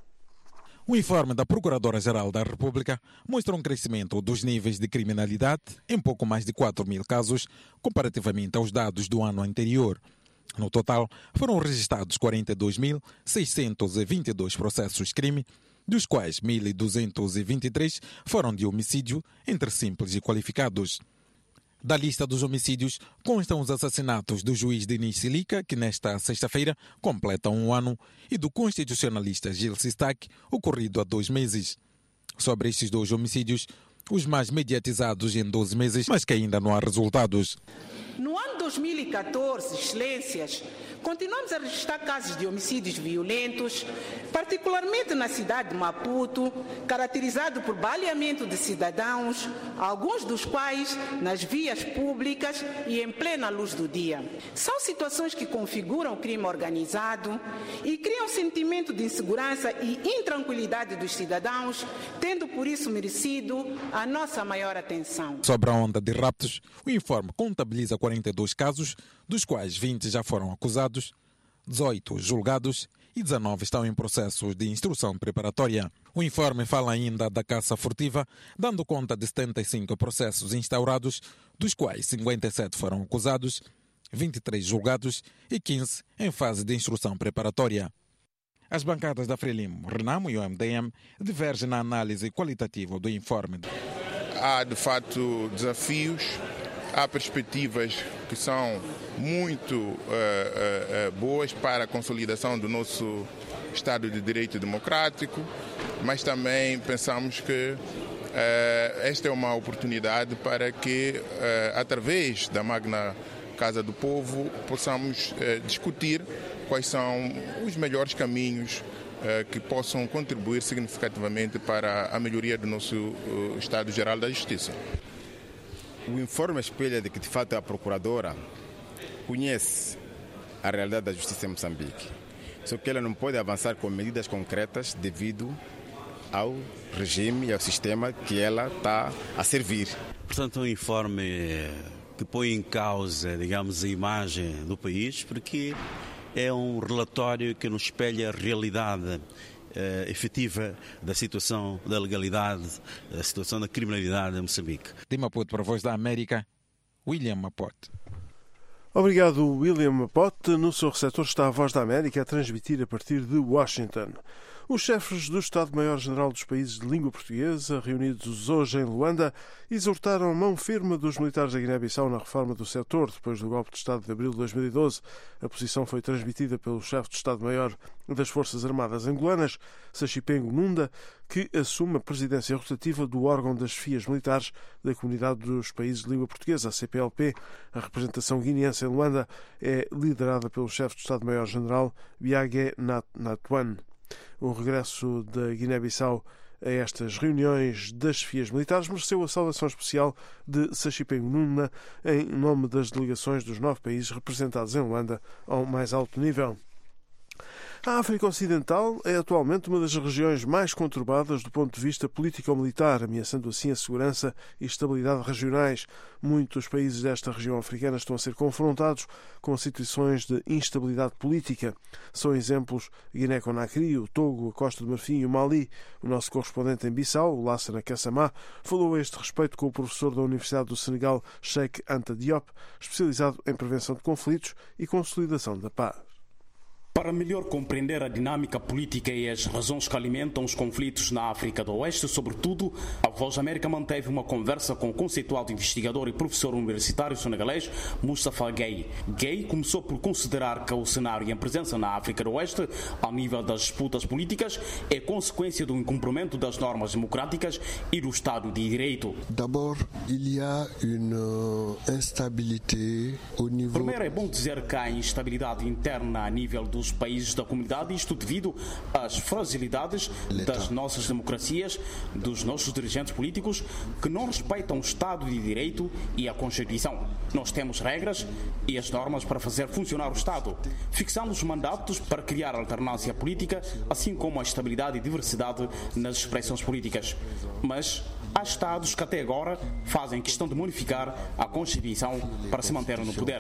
O informe da Procuradora-Geral da República mostra um crescimento dos níveis de criminalidade em pouco mais de quatro mil casos, comparativamente aos dados do ano anterior. No total, foram registrados quarenta e dois mil seiscentos e vinte e dois processos crime, dos quais mil duzentos e vinte e três foram de homicídio entre simples e qualificados. Da lista dos homicídios constam os assassinatos do juiz Denis Silica, que nesta sexta-feira completam um ano, e do constitucionalista Gil Sistak, ocorrido há dois meses. Sobre estes dois homicídios, os mais mediatizados em doze meses, mas que ainda não há resultados. No ano dois mil e catorze, excelências, continuamos a registrar casos de homicídios violentos, particularmente na cidade de Maputo, caracterizado por baleamento de cidadãos, alguns dos quais nas vias públicas e em plena luz do dia. São situações que configuram o crime organizado e criam sentimento de insegurança e intranquilidade dos cidadãos, tendo por isso merecido a nossa maior atenção. Sobre a onda de raptos, o informe contabiliza quarenta e dois casos, dos quais vinte já foram acusados, dezoito julgados e dezenove estão em processos de instrução preparatória. O informe fala ainda da caça furtiva, dando conta de setenta e cinco processos instaurados, dos quais cinquenta e sete foram acusados, vinte e três julgados e quinze em fase de instrução preparatória. As bancadas da Frelimo, Renamo e o M D M divergem na análise qualitativa do informe. Há, de fato, desafios. Há perspectivas que são muito uh, uh, uh, boas para a consolidação do nosso Estado de Direito Democrático, mas também pensamos que uh, esta é uma oportunidade para que, uh, através da Magna Casa do Povo, possamos uh, discutir quais são os melhores caminhos uh, que possam contribuir significativamente para a melhoria do nosso uh, Estado-Geral da Justiça. O informe espelha de que, de fato, a Procuradora conhece a realidade da justiça em Moçambique. Só que ela não pode avançar com medidas concretas devido ao regime e ao sistema que ela está a servir. Portanto, um informe que põe em causa, digamos, a imagem do país, porque é um relatório que nos espelha a realidade Uh, efetiva da situação da legalidade, da situação da criminalidade em Moçambique. De Maputo para a Voz da América, William Mapote. Obrigado, William Mapote. No seu receptor está a Voz da América a transmitir a partir de Washington. Os chefes do Estado-Maior-General dos países de língua portuguesa, reunidos hoje em Luanda, exortaram a mão firme dos militares da Guiné-Bissau na reforma do setor, depois do golpe de Estado de abril de dois mil e doze. A posição foi transmitida pelo chefe de Estado-Maior das Forças Armadas Angolanas, Sachipengo Nunda, que assume a presidência rotativa do órgão das chefias militares da Comunidade dos Países de Língua Portuguesa, a C P L P. A representação guineense em Luanda é liderada pelo chefe de Estado-Maior-General Biagué Natuan. O regresso da Guiné-Bissau a estas reuniões das chefias militares mereceu a saudação especial de Sachipengo Nunda em nome das delegações dos nove países representados em Luanda ao mais alto nível. A África Ocidental é atualmente uma das regiões mais conturbadas do ponto de vista político-militar, ameaçando assim a segurança e estabilidade regionais. Muitos países desta região africana estão a ser confrontados com situações de instabilidade política. São exemplos Guiné-Conakry, o Togo, a Costa do Marfim e o Mali. O nosso correspondente em Bissau, o Lassana Kassamá, falou a este respeito com o professor da Universidade do Senegal, Cheikh Anta Diop, especializado em prevenção de conflitos e consolidação da paz. Para melhor compreender a dinâmica política e as razões que alimentam os conflitos na África do Oeste, sobretudo, a Voz da América manteve uma conversa com o conceituado investigador e professor universitário senegalês Moustapha Gueye. Gueye começou por considerar que o cenário e a presença na África do Oeste, ao nível das disputas políticas, é consequência do incumprimento das normas democráticas e do Estado de Direito. D'abord, il y a une instabilité au niveau... Primeiro, é bom dizer que há instabilidade interna a nível dos países da comunidade, isto devido às fragilidades das nossas democracias, dos nossos dirigentes políticos, que não respeitam o Estado de Direito e a Constituição. Nós temos regras e as normas para fazer funcionar o Estado. Fixamos mandatos para criar alternância política, assim como a estabilidade e diversidade nas expressões políticas. Mas há Estados que até agora fazem questão de modificar a Constituição para se manter no poder.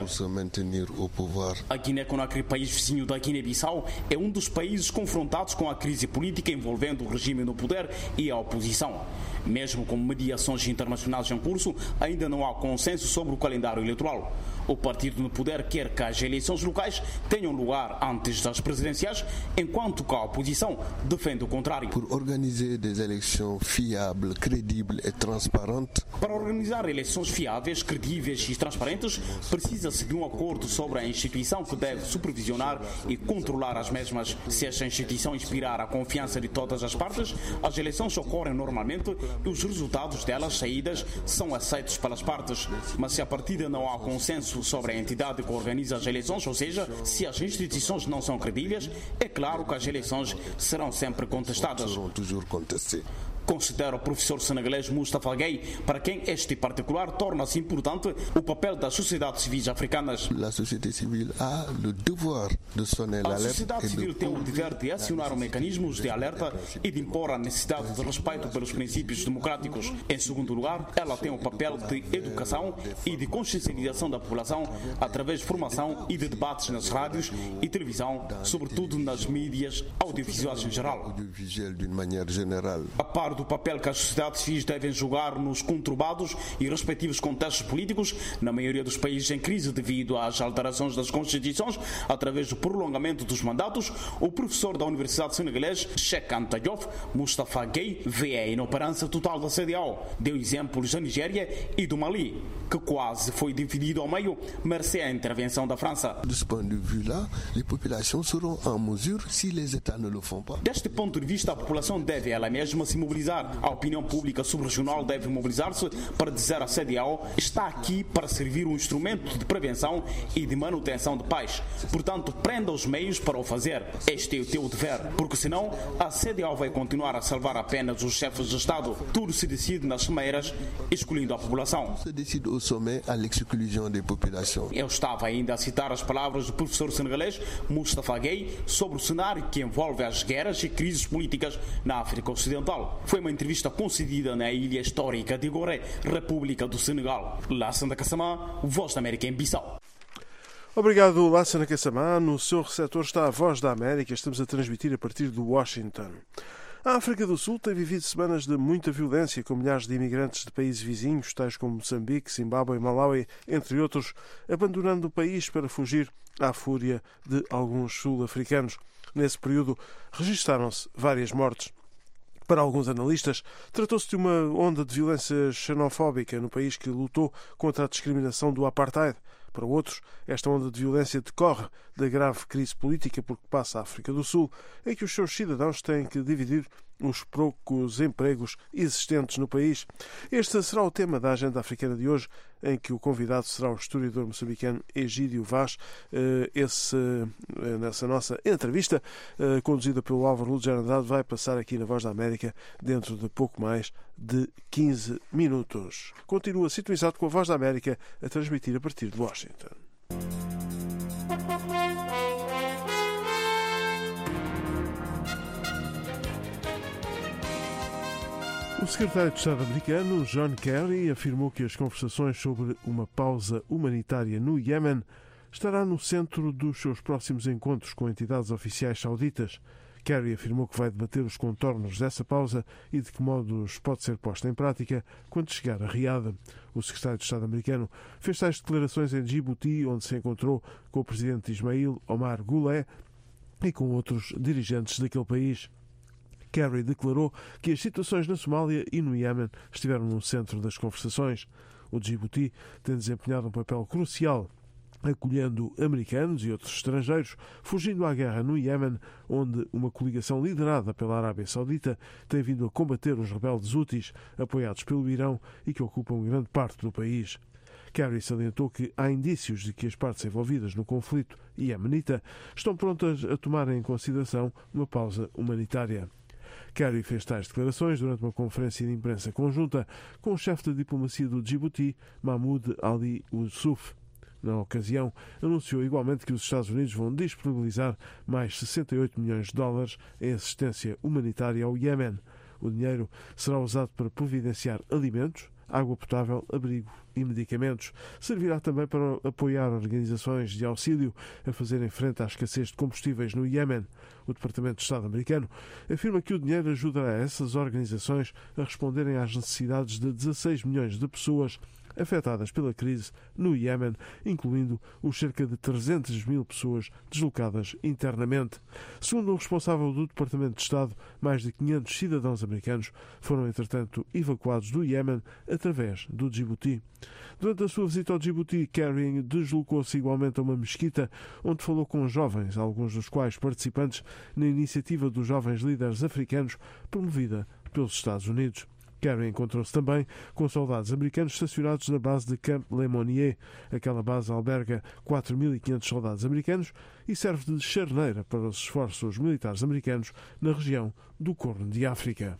A Guiné-Conakry, país vizinho da Guiné-Bissau, é um dos países confrontados com a crise política envolvendo o regime no poder e a oposição. Mesmo com mediações internacionais em curso, ainda não há consenso sobre o calendário eleitoral. O partido no poder quer que as eleições locais tenham lugar antes das presidenciais, enquanto que a oposição defende o contrário. Pour organiser des élections fiables, crédibles et transparentes. Para organizar eleições fiáveis, credíveis e transparentes, precisa-se de um acordo sobre a instituição que deve supervisionar e controlar as mesmas. Se esta instituição inspirar a confiança de todas as partes, as eleições ocorrem normalmente e os resultados delas saídas são aceitos pelas partes. Mas se a partida não há consenso sobre a entidade que organiza as eleições, ou seja, se as instituições não são credíveis, é claro que as eleições serão sempre contestadas. Considera o professor senegalês Moustapha Gueye, para quem este particular torna-se importante o papel das sociedades civis africanas. A sociedade civil a o dever de sonar a sociedade civil tem o dever de acionar mecanismos de alerta e de impor a necessidade de respeito pelos princípios democráticos. Em segundo lugar, ela tem o papel de educação e de consciencialização da população através de formação e de debates nas rádios e televisão, sobretudo nas mídias audiovisuais em geral. A par do papel que as sociedades civis devem jogar nos conturbados e respectivos contextos políticos, na maioria dos países em crise devido às alterações das constituições, através do prolongamento dos mandatos, o professor da Universidade Senegalesa, Cheikh Anta Diop, Moustapha Gueye, vê a inoperância total da C D A O. Deu exemplos da Nigéria e do Mali, que quase foi dividido ao meio, mercê à intervenção da França. Deste ponto de vista, as populações serão em mesure se os États ne le font pas. Deste ponto de vista, a população deve ela mesma se mobilizar. A opinião pública subregional deve mobilizar-se para dizer à C D A O está aqui para servir um instrumento de prevenção e de manutenção de paz. Portanto, prenda os meios para o fazer. Este é o teu dever, porque senão a C D A O vai continuar a salvar apenas os chefes de Estado. Tudo se decide nas cimeiras, excluindo a população. Se decide au sommet à l'exclusion des populations. Eu estava ainda a citar as palavras do professor senegalês Moustapha Gueye sobre o cenário que envolve as guerras e crises políticas na África Ocidental. Foi uma entrevista concedida na ilha histórica de Gorée, República do Senegal. Lassana Kassamá, Voz da América em Bissau. Obrigado, Lassana Kassamá. No seu receptor está a Voz da América. Estamos a transmitir a partir de Washington. A África do Sul tem vivido semanas de muita violência, com milhares de imigrantes de países vizinhos, tais como Moçambique, Zimbábue e Malawi, entre outros, abandonando o país para fugir à fúria de alguns sul-africanos. Nesse período, registaram-se várias mortes. Para alguns analistas, tratou-se de uma onda de violência xenofóbica no país que lutou contra a discriminação do apartheid. Para outros, esta onda de violência decorre da grave crise política por que passa a África do Sul, em que os seus cidadãos têm que dividir os poucos empregos existentes no país. Este será o tema da agenda africana de hoje, em que o convidado será o historiador moçambicano Egídio Vaz. Esse, nessa nossa entrevista, conduzida pelo Álvaro Luz de Andrade, vai passar aqui na Voz da América dentro de pouco mais de quinze minutos. Continua sintonizado com a Voz da América a transmitir a partir de Washington. O secretário de Estado americano, John Kerry, afirmou que as conversações sobre uma pausa humanitária no Iémen estará no centro dos seus próximos encontros com entidades oficiais sauditas. Kerry afirmou que vai debater os contornos dessa pausa e de que modos pode ser posta em prática quando chegar a Riad. O secretário de Estado americano fez tais declarações em Djibouti, onde se encontrou com o presidente Ismail Omar Guelleh e com outros dirigentes daquele país. Kerry declarou que as situações na Somália e no Iémen estiveram no centro das conversações. O Djibouti tem desempenhado um papel crucial acolhendo americanos e outros estrangeiros, fugindo à guerra no Iémen, onde uma coligação liderada pela Arábia Saudita tem vindo a combater os rebeldes Houthis, apoiados pelo Irão e que ocupam grande parte do país. Kerry salientou que há indícios de que as partes envolvidas no conflito iemenita estão prontas a tomarem em consideração uma pausa humanitária. Kerry fez tais declarações durante uma conferência de imprensa conjunta com o chefe de diplomacia do Djibouti, Mahmoud Ali Yousuf. Na ocasião, anunciou igualmente que os Estados Unidos vão disponibilizar mais sessenta e oito milhões de dólares em assistência humanitária ao Iémen. O dinheiro será usado para providenciar alimentos, água potável, abrigo e medicamentos. Servirá também para apoiar organizações de auxílio a fazerem frente à escassez de combustíveis no Iémen. O Departamento de Estado americano afirma que o dinheiro ajudará essas organizações a responderem às necessidades de dezasseis milhões de pessoas afetadas pela crise no Iémen, incluindo os cerca de trezentas mil pessoas deslocadas internamente. Segundo o responsável do Departamento de Estado, mais de quinhentos cidadãos americanos foram, entretanto, evacuados do Iémen através do Djibouti. Durante a sua visita ao Djibouti, Kerry deslocou-se igualmente a uma mesquita, onde falou com jovens, alguns dos quais participantes na iniciativa dos Jovens Líderes Africanos, promovida pelos Estados Unidos. Kerry encontrou-se também com soldados americanos estacionados na base de Camp Lemonnier. Aquela base alberga quatro mil e quinhentos soldados americanos e serve de charneira para os esforços militares americanos na região do Corno de África.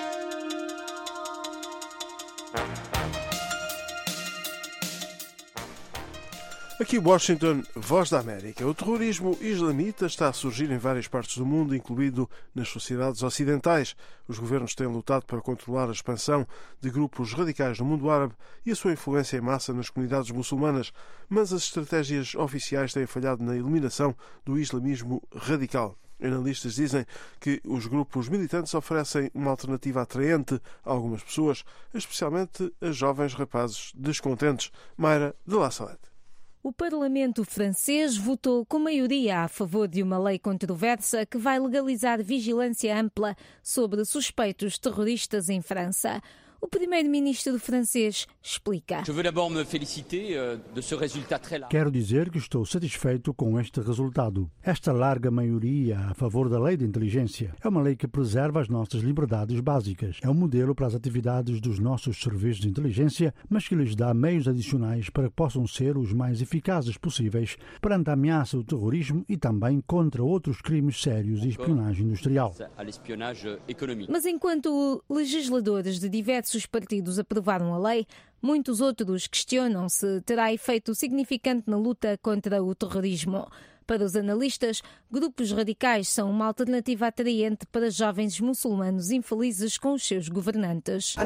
Aqui Washington, Voz da América. O terrorismo islamita está a surgir em várias partes do mundo, incluído nas sociedades ocidentais. Os governos têm lutado para controlar a expansão de grupos radicais no mundo árabe e a sua influência em massa nas comunidades muçulmanas, mas as estratégias oficiais têm falhado na eliminação do islamismo radical. Analistas dizem que os grupos militantes oferecem uma alternativa atraente a algumas pessoas, especialmente a jovens rapazes descontentes. Mayra de La Salette. O Parlamento francês votou com maioria a favor de uma lei controversa que vai legalizar vigilância ampla sobre suspeitos terroristas em França. O primeiro-ministro francês explica. Quero dizer que estou satisfeito com este resultado. Esta larga maioria a favor da lei de inteligência é uma lei que preserva as nossas liberdades básicas. É um modelo para as atividades dos nossos serviços de inteligência, mas que lhes dá meios adicionais para que possam ser os mais eficazes possíveis perante a ameaça do terrorismo e também contra outros crimes sérios e espionagem industrial. Mas enquanto legisladores de diversos os partidos aprovaram a lei, muitos outros questionam se terá efeito significante na luta contra o terrorismo. Para os analistas, grupos radicais são uma alternativa atraente para jovens muçulmanos infelizes com os seus governantes.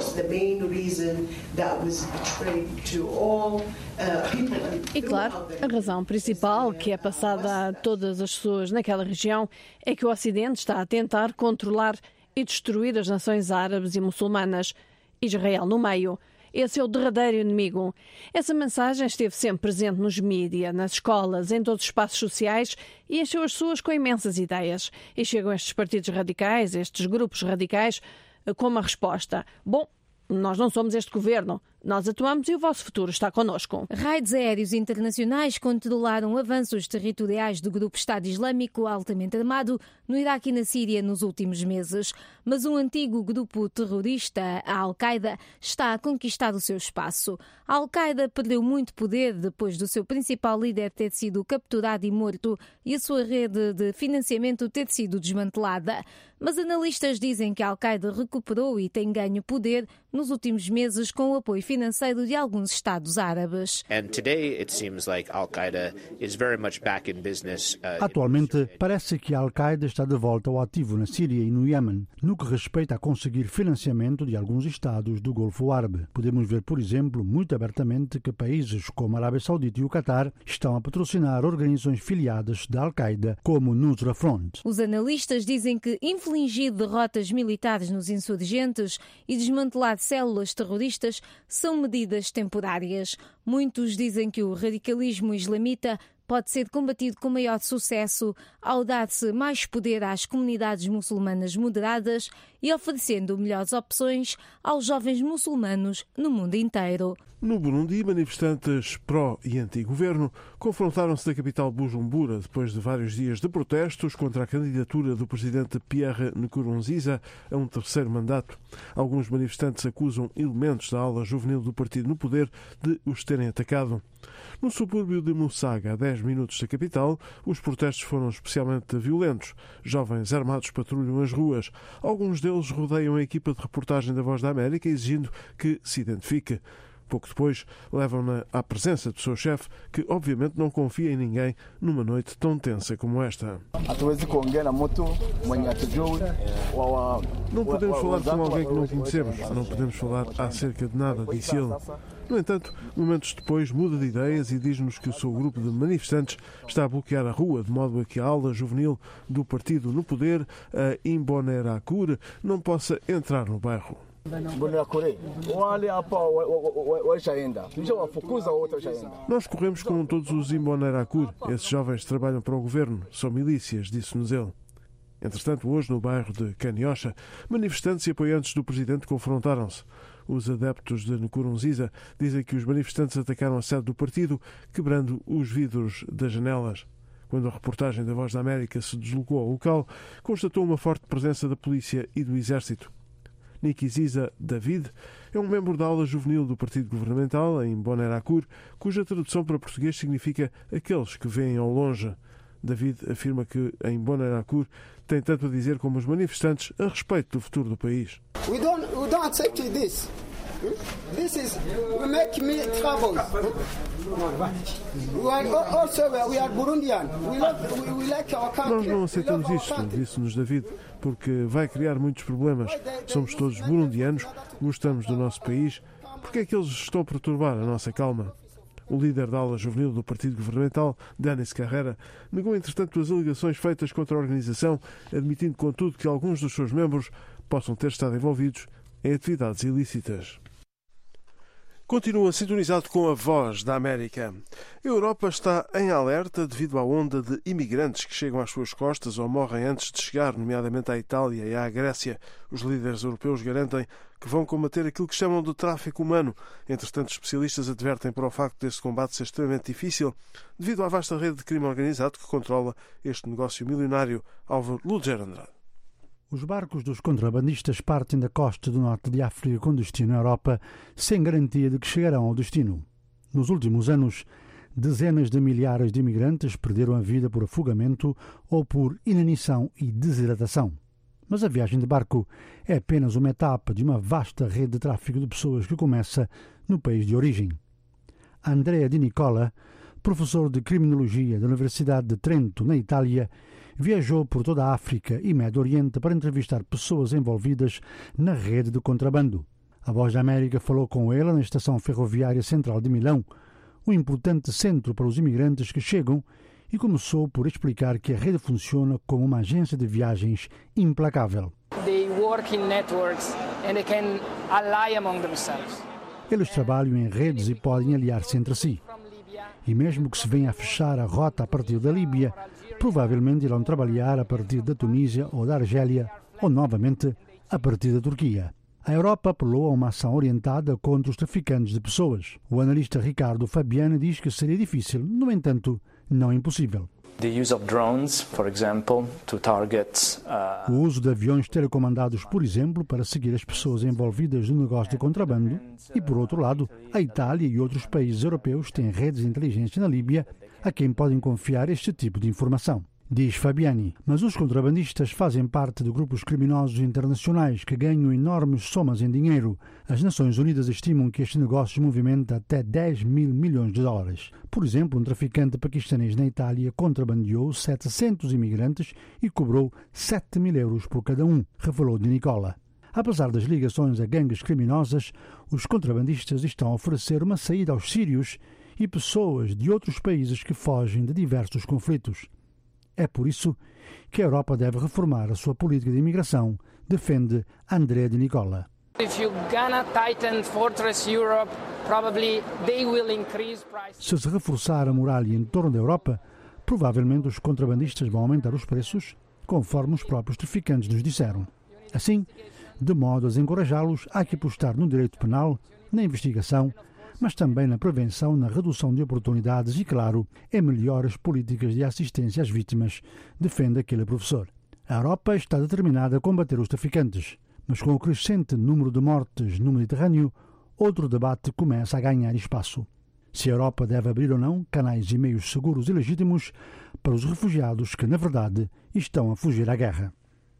E claro, a razão principal que é passada a todas as pessoas naquela região é que o Ocidente está a tentar controlar e destruir as nações árabes e muçulmanas, Israel no meio. Esse é o derradeiro inimigo. Essa mensagem esteve sempre presente nos mídias, nas escolas, em todos os espaços sociais e encheu as pessoas com imensas ideias. E chegam estes partidos radicais, estes grupos radicais, com uma resposta. Bom, nós não somos este governo. Nós atuamos e o vosso futuro está connosco. Raids aéreos internacionais controlaram avanços territoriais do grupo Estado Islâmico altamente armado no Iraque e na Síria nos últimos meses. Mas um antigo grupo terrorista, a Al-Qaeda, está a conquistar o seu espaço. A Al-Qaeda perdeu muito poder depois do seu principal líder ter sido capturado e morto e a sua rede de financiamento ter sido desmantelada. Mas analistas dizem que a Al-Qaeda recuperou e tem ganho poder nos últimos meses com o apoio financeiro de alguns Estados árabes. Atualmente, parece que a Al-Qaeda está de volta ao ativo na Síria e no Iêmen, no que respeita a conseguir financiamento de alguns Estados do Golfo Árabe. Podemos ver, por exemplo, muito abertamente que países como a Arábia Saudita e o Catar estão a patrocinar organizações filiadas da Al-Qaeda, como Nusra Front. Os analistas dizem que infligir derrotas militares nos insurgentes e desmantelar células terroristas são medidas temporárias. Muitos dizem que o radicalismo islamita pode ser combatido com maior sucesso ao dar-se mais poder às comunidades muçulmanas moderadas e oferecendo melhores opções aos jovens muçulmanos no mundo inteiro. No Burundi, manifestantes pró- e anti-governo confrontaram-se na capital Bujumbura depois de vários dias de protestos contra a candidatura do presidente Pierre Nkurunziza a um terceiro mandato. Alguns manifestantes acusam elementos da ala juvenil do partido no poder de os terem atacado. No subúrbio de Musaga, a dez minutos da capital, os protestos foram especialmente violentos. Jovens armados patrulham as ruas. Alguns deles rodeiam a equipa de reportagem da Voz da América exigindo que se identifique. Pouco depois, levam-na à presença do seu chefe, que obviamente não confia em ninguém numa noite tão tensa como esta. Não podemos falar com alguém que não conhecemos, não podemos falar acerca de nada, disse ele. No entanto, momentos depois muda de ideias e diz-nos que o seu grupo de manifestantes está a bloquear a rua, de modo a que a ala juvenil do partido no poder, a Imbonerakure, não possa entrar no bairro. Nós corremos com todos os Imbonerakure. Esses jovens trabalham para o governo, são milícias, disse-nos ele. Entretanto, hoje, no bairro de Kanyosha, manifestantes e apoiantes do presidente confrontaram-se. Os adeptos de Nkurunziza dizem que os manifestantes atacaram a sede do partido, quebrando os vidros das janelas. Quando a reportagem da Voz da América se deslocou ao local, constatou uma forte presença da polícia e do exército. Nikiziza David é um membro da ala juvenil do partido governamental em Imbonerakure, cuja tradução para português significa aqueles que veem ao longe. David afirma que em Imbonerakure tem tanto a dizer como os manifestantes a respeito do futuro do país. We don't, we don't accept this. This is we make me troubles. We are also we are Burundian. We like we like our country. Nós não aceitamos isto, disse-nos David, porque vai criar muitos problemas. Somos todos burundianos, gostamos do nosso país. Porque é que eles estão a perturbar a nossa calma? O líder da ala juvenil do partido governamental, Denis Carrera, negou entretanto as alegações feitas contra a organização, admitindo contudo que alguns dos seus membros possam ter estado envolvidos em atividades ilícitas. Continua sintonizado com a Voz da América. A Europa está em alerta devido à onda de imigrantes que chegam às suas costas ou morrem antes de chegar, nomeadamente à Itália e à Grécia. Os líderes europeus garantem que vão combater aquilo que chamam de tráfico humano. Entretanto, especialistas advertem para o facto deste combate ser extremamente difícil devido à vasta rede de crime organizado que controla este negócio milionário. Álvaro Luger Andrade. Os barcos dos contrabandistas partem da costa do norte de África com destino à Europa, sem garantia de que chegarão ao destino. Nos últimos anos, dezenas de milhares de imigrantes perderam a vida por afogamento ou por inanição e desidratação. Mas a viagem de barco é apenas uma etapa de uma vasta rede de tráfico de pessoas que começa no país de origem. Andrea Di Nicola, professor de Criminologia da Universidade de Trento, na Itália, viajou por toda a África e Médio Oriente para entrevistar pessoas envolvidas na rede de contrabando. A Voz da América falou com ele na estação ferroviária central de Milão, um importante centro para os imigrantes que chegam, e começou por explicar que a rede funciona como uma agência de viagens implacável. They work in networks and they can ally among themselves. Eles trabalham em redes e podem aliar-se entre si. E mesmo que se venha a fechar a rota a partir da Líbia, provavelmente irão trabalhar a partir da Tunísia ou da Argélia, ou novamente a partir da Turquia. A Europa apelou a uma ação orientada contra os traficantes de pessoas. O analista Ricardo Fabiani diz que seria difícil, no entanto, não impossível. O uso de aviões telecomandados, por exemplo, para seguir as pessoas envolvidas no negócio de contrabando. E, por outro lado, a Itália e outros países europeus têm redes de inteligência na Líbia a quem podem confiar este tipo de informação. diz Fabiani. Mas os contrabandistas fazem parte de grupos criminosos internacionais que ganham enormes somas em dinheiro. As Nações Unidas estimam que este negócio movimenta até dez mil milhões de dólares. Por exemplo, um traficante paquistanês na Itália contrabandeou setecentos imigrantes e cobrou sete mil euros por cada um, revelou Di Nicola. Apesar das ligações a gangues criminosas, os contrabandistas estão a oferecer uma saída aos sírios e pessoas de outros países que fogem de diversos conflitos. É por isso que a Europa deve reformar a sua política de imigração, defende Andrea Di Nicola. Se se reforçar a muralha em torno da Europa, provavelmente os contrabandistas vão aumentar os preços, conforme os próprios traficantes nos disseram. Assim, de modo a desencorajá-los, há que apostar no direito penal, na investigação, mas também na prevenção, na redução de oportunidades e, claro, em melhores políticas de assistência às vítimas, defende aquele professor. A Europa está determinada a combater os traficantes, mas com o crescente número de mortes no Mediterrâneo, outro debate começa a ganhar espaço. Se a Europa deve abrir ou não canais e meios seguros e legítimos para os refugiados que, na verdade, estão a fugir à guerra.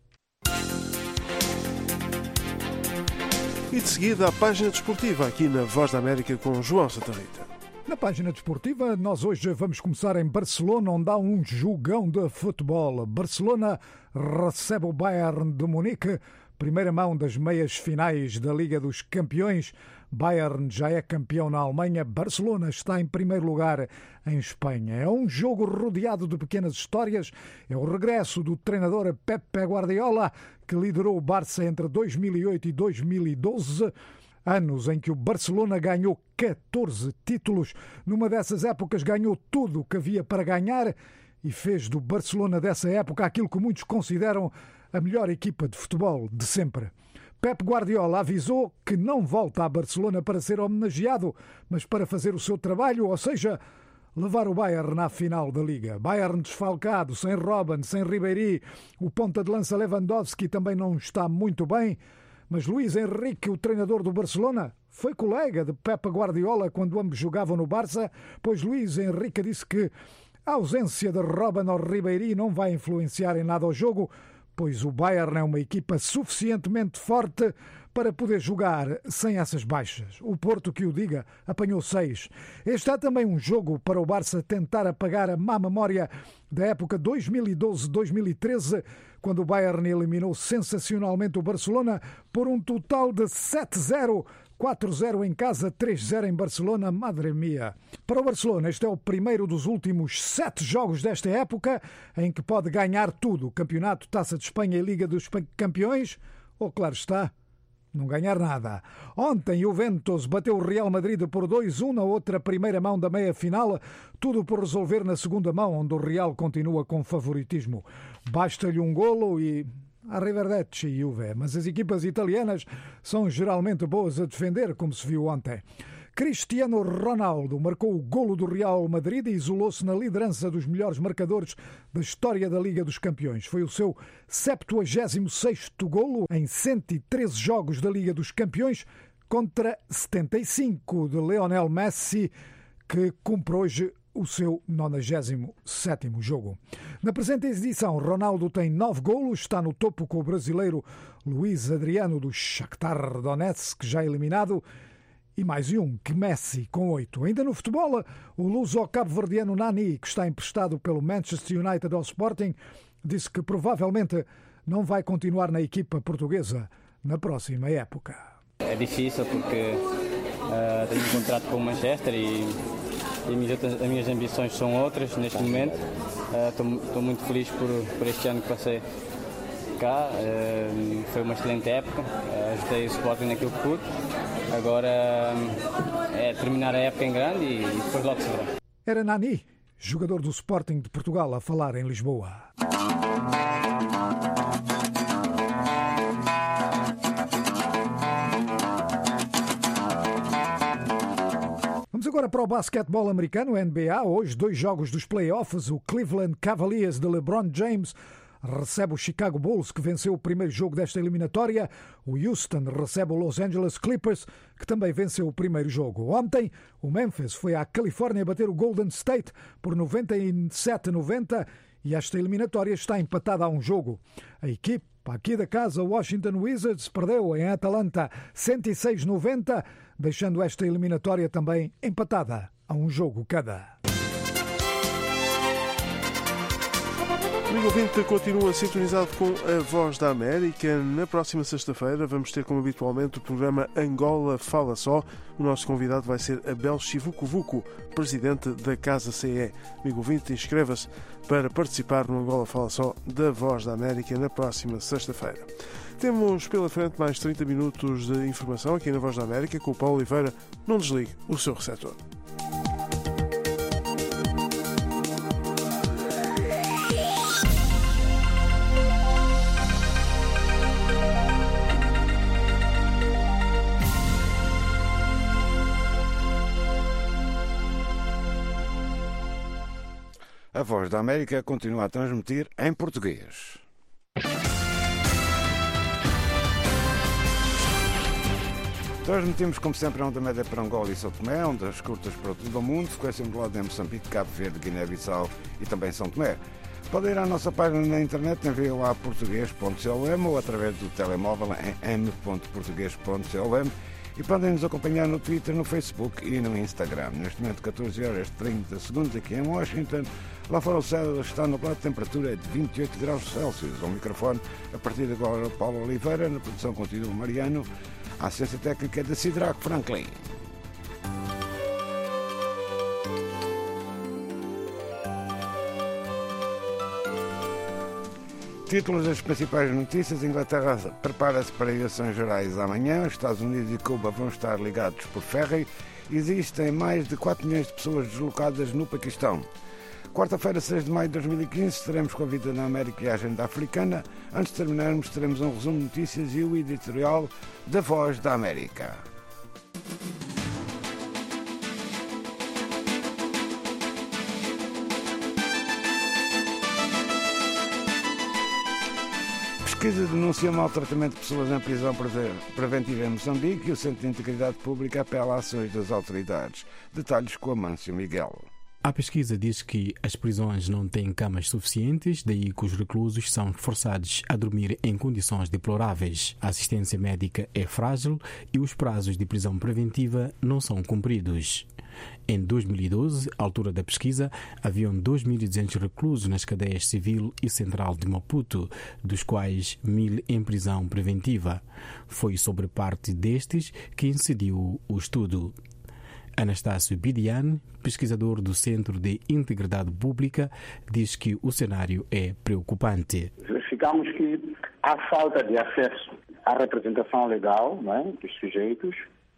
E de seguida a página desportiva aqui na Voz da América com João Santa Rita. Na página desportiva, nós hoje vamos começar em Barcelona, onde há um jogão de futebol. Barcelona recebe o Bayern de Munique, primeira mão das meias finais da Liga dos Campeões. Bayern já é campeão na Alemanha, Barcelona está em primeiro lugar em Espanha. É um jogo rodeado de pequenas histórias. É o regresso do treinador Pep Guardiola, que liderou o Barça entre dois mil e oito e dois mil e doze, anos em que o Barcelona ganhou catorze títulos. Numa dessas épocas ganhou tudo o que havia para ganhar e fez do Barcelona dessa época aquilo que muitos consideram a melhor equipa de futebol de sempre. Pep Guardiola avisou que não volta a Barcelona para ser homenageado, mas para fazer o seu trabalho, ou seja, levar o Bayern à final da Liga. Bayern desfalcado, sem Robben, sem Ribéry, o ponta de lança Lewandowski também não está muito bem, mas Luís Henrique, o treinador do Barcelona, foi colega de Pep Guardiola quando ambos jogavam no Barça, pois Luís Henrique disse que a ausência de Robben ou Ribéry não vai influenciar em nada o jogo, pois o Bayern é uma equipa suficientemente forte para poder jogar sem essas baixas. O Porto, que o diga, apanhou seis. Este é também um jogo para o Barça tentar apagar a má memória da época dois mil e doze dois mil e treze, quando o Bayern eliminou sensacionalmente o Barcelona por um total de sete zero, quatro zero em casa, três zero em Barcelona, madre mia. Para o Barcelona, este é o primeiro dos últimos sete jogos desta época em que pode ganhar tudo, campeonato, Taça de Espanha e Liga dos Campeões, ou, claro está, não ganhar nada. Ontem o Juventus bateu o Real Madrid por dois a um na outra primeira mão da meia-final, tudo por resolver na segunda mão, onde o Real continua com favoritismo. Basta-lhe um golo e arrivederci, Juve. Mas as equipas italianas são geralmente boas a defender, como se viu ontem. Cristiano Ronaldo marcou o golo do Real Madrid e isolou-se na liderança dos melhores marcadores da história da Liga dos Campeões. Foi o seu septuagésimo sexto golo em cento e treze jogos da Liga dos Campeões contra setenta e cinco de Lionel Messi, que cumpre hoje o seu nonagésimo sétimo jogo. Na presente edição, Ronaldo tem nove golos, está no topo com o brasileiro Luís Adriano do Shakhtar Donetsk, já eliminado, e mais um, que Messi, com oito. Ainda no futebol, o luso-cabo-verdiano Nani, que está emprestado pelo Manchester United ao Sporting, disse que provavelmente não vai continuar na equipa portuguesa na próxima época. É difícil porque uh, tenho um contrato com o Manchester e, e minhas outras, as minhas ambições são outras neste momento. Estou uh, muito feliz por, por este ano que passei cá, uh, foi uma excelente época, uh, ajudei o Sporting naquilo que pude. Agora é terminar a época em grande e depois logo se verá. Era Nani, jogador do Sporting de Portugal, a falar em Lisboa. Vamos agora para o basquetebol americano, N B A. Hoje, dois jogos dos playoffs. O Cleveland Cavaliers de LeBron James recebe o Chicago Bulls, que venceu o primeiro jogo desta eliminatória. O Houston recebe o Los Angeles Clippers, que também venceu o primeiro jogo. Ontem, o Memphis foi à Califórnia bater o Golden State por noventa e sete a noventa e esta eliminatória está empatada a um jogo. A equipe aqui da casa, Washington Wizards, perdeu em Atlanta cento e seis a noventa, deixando esta eliminatória também empatada a um jogo cada. Amigo ouvinte, continua sintonizado com a Voz da América. Na próxima sexta-feira vamos ter, como habitualmente, o programa Angola Fala Só. O nosso convidado vai ser Abel Chivucovuco, presidente da Casa C E. Amigo ouvinte, inscreva-se para participar no Angola Fala Só da Voz da América na próxima sexta-feira. Temos pela frente mais trinta minutos de informação aqui na Voz da América com o Paulo Oliveira. Não desligue o seu receptor. A Voz da América continua a transmitir em português. Transmitimos, como sempre, a onda média para Angola e São Tomé, ondas curtas para todo o mundo, frequência modulada em Moçambique, Cabo Verde, Guiné-Bissau e também São Tomé. Pode ir à nossa página na internet em v o a português ponto com ou através do telemóvel em m ponto português ponto com. E podem nos acompanhar no Twitter, no Facebook e no Instagram. Neste momento, catorze horas e trinta segundos aqui em Washington. Lá fora o céu está nublado, a temperatura é de vinte e oito graus Celsius. Ao microfone, a partir de agora, Paulo Oliveira. Na produção continua o Mariano. A assistência técnica é da Sidraco Franklin. Títulos das principais notícias. Inglaterra prepara-se para eleições gerais amanhã. Os Estados Unidos e Cuba vão estar ligados por ferry. Existem mais de quatro milhões de pessoas deslocadas no Paquistão. Quarta-feira, seis de maio de dois mil e quinze, estaremos com a Vida na América e a Agenda Africana. Antes de terminarmos, teremos um resumo de notícias e o editorial da Voz da América. A pesquisa denuncia mau tratamento de pessoas em prisão preventiva em Moçambique e o Centro de Integridade Pública apela a ações das autoridades. Detalhes com Amâncio Miguel. A pesquisa diz que as prisões não têm camas suficientes, daí que os reclusos são forçados a dormir em condições deploráveis. A assistência médica é frágil e os prazos de prisão preventiva não são cumpridos. Em dois mil e doze, à altura da pesquisa, haviam dois mil e duzentos reclusos nas cadeias civil e central de Maputo, dos quais mil em prisão preventiva. Foi sobre parte destes que incidiu o estudo. Anastácio Bidian, pesquisador do Centro de Integridade Pública, diz que o cenário é preocupante. Verificamos que há falta de acesso à representação legal, não é, dos sujeitos,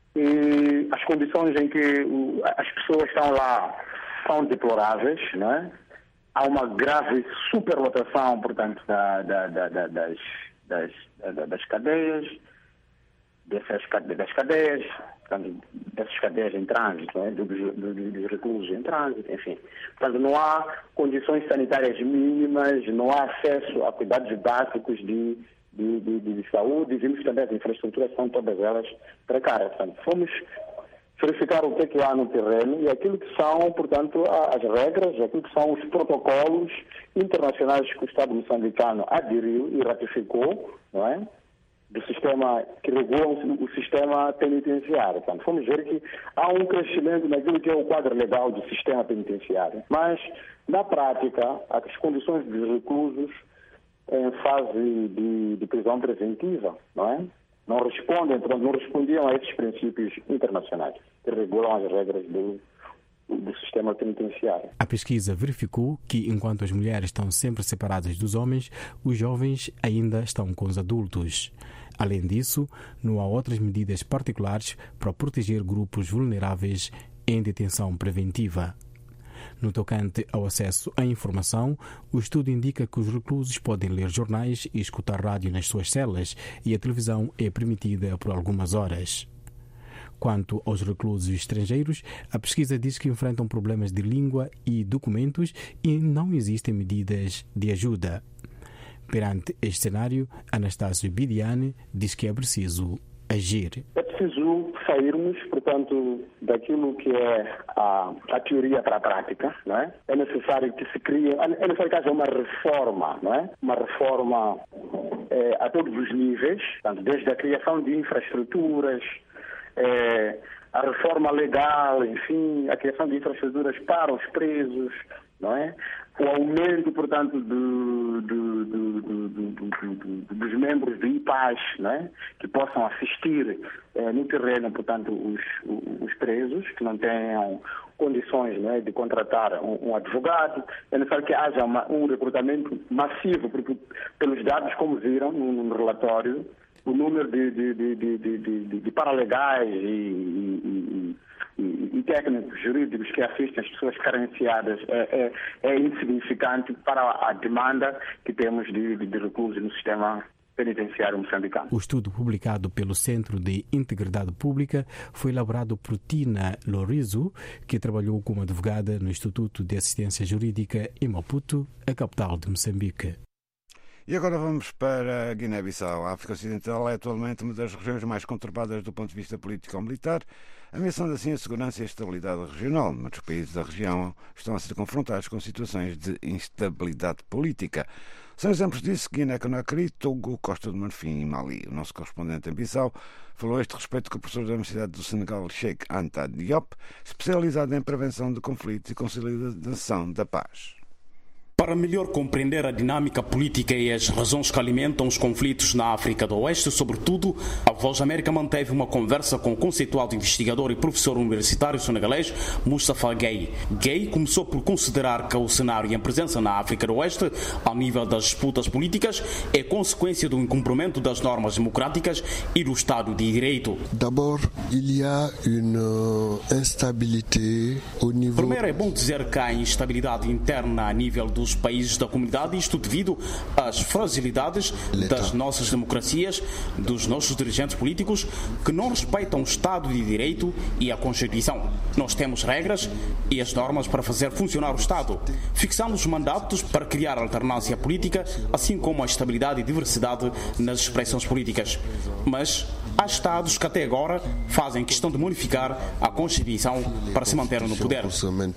e as condições em que as pessoas estão lá são deploráveis, não é? Há uma grave superlotação, portanto, da, da, da, da, das, das, das cadeias, dessas, das cadeias, portanto, dessas cadeias em trânsito, não é? dos, dos, dos reclusos em trânsito, enfim. Portanto, não há condições sanitárias mínimas, não há acesso a cuidados básicos de De, de, de saúde, e vimos também as infraestruturas são todas elas precárias. Portanto, fomos verificar o que é que há no terreno e aquilo que são, portanto, as regras, aquilo que são os protocolos internacionais que o Estado moçambicano aderiu e ratificou, não é? Do sistema que regula o sistema penitenciário. Portanto, fomos ver que há um crescimento naquilo que é o quadro legal do sistema penitenciário. Mas, na prática, as condições dos reclusos em fase de, de prisão preventiva, não é? Não respondem, não respondiam a esses princípios internacionais que regulam as regras do, do sistema penitenciário. A pesquisa verificou que, enquanto as mulheres estão sempre separadas dos homens, os jovens ainda estão com os adultos. Além disso, não há outras medidas particulares para proteger grupos vulneráveis em detenção preventiva. No tocante ao acesso à informação, o estudo indica que os reclusos podem ler jornais e escutar rádio nas suas celas e a televisão é permitida por algumas horas. Quanto aos reclusos estrangeiros, a pesquisa diz que enfrentam problemas de língua e documentos e não existem medidas de ajuda. Perante este cenário, Anastácio Bidiane diz que é preciso agir. É preciso sairmos, portanto, daquilo que é a, a teoria para a prática, não é? É necessário que se crie, é necessário que haja uma reforma, não é? Uma reforma é, a todos os níveis, portanto, desde a criação de infraestruturas, é, a reforma legal, enfim, a criação de infraestruturas para os presos, não é? O aumento, portanto, do, do, do, do, do, do, dos membros do I P A S, não é? Que possam assistir eh, no terreno, portanto, os, os presos, que não tenham condições, não é, de contratar um, um advogado. É necessário que haja uma, um recrutamento massivo, porque pelos dados, como viram no, no relatório, o número de, de, de, de, de, de, de paralegais e, e, e, e técnicos jurídicos que assistem as pessoas carenciadas é, é, é insignificante para a demanda que temos de, de, de reclusos no sistema penitenciário moçambicano. O estudo publicado pelo Centro de Integridade Pública foi elaborado por Tina Lorizo, que trabalhou como advogada no Instituto de Assistência Jurídica em Maputo, a capital de Moçambique. E agora vamos para a Guiné-Bissau. A África Ocidental é atualmente uma das regiões mais conturbadas do ponto de vista político-militar, ameaçando assim a segurança e a estabilidade regional. Muitos países da região estão a ser confrontados com situações de instabilidade política. São exemplos disso Guiné-Conakry, Togo, Costa do Marfim e Mali. O nosso correspondente em Bissau falou a este respeito com o professor da Universidade do Senegal, Cheikh Anta Diop, especializado em prevenção de conflitos e consolidação da paz. Para melhor compreender a dinâmica política e as razões que alimentam os conflitos na África do Oeste, sobretudo, a Voz da América manteve uma conversa com o conceituado investigador e professor universitário senegalês Moustapha Gueye. Gueye começou por considerar que o cenário em presença na África do Oeste, ao nível das disputas políticas, é consequência do incumprimento das normas democráticas e do Estado de Direito. D'abord, il y a une instabilité au niveau... Primeiro, é bom dizer que há instabilidade interna a nível do dos países da comunidade, isto devido às fragilidades das nossas democracias, dos nossos dirigentes políticos, que não respeitam o Estado de Direito e a Constituição. Nós temos regras e as normas para fazer funcionar o Estado. Fixamos os mandatos para criar alternância política, assim como a estabilidade e diversidade nas expressões políticas. Mas há Estados que até agora fazem questão de modificar a Constituição para se manter no poder.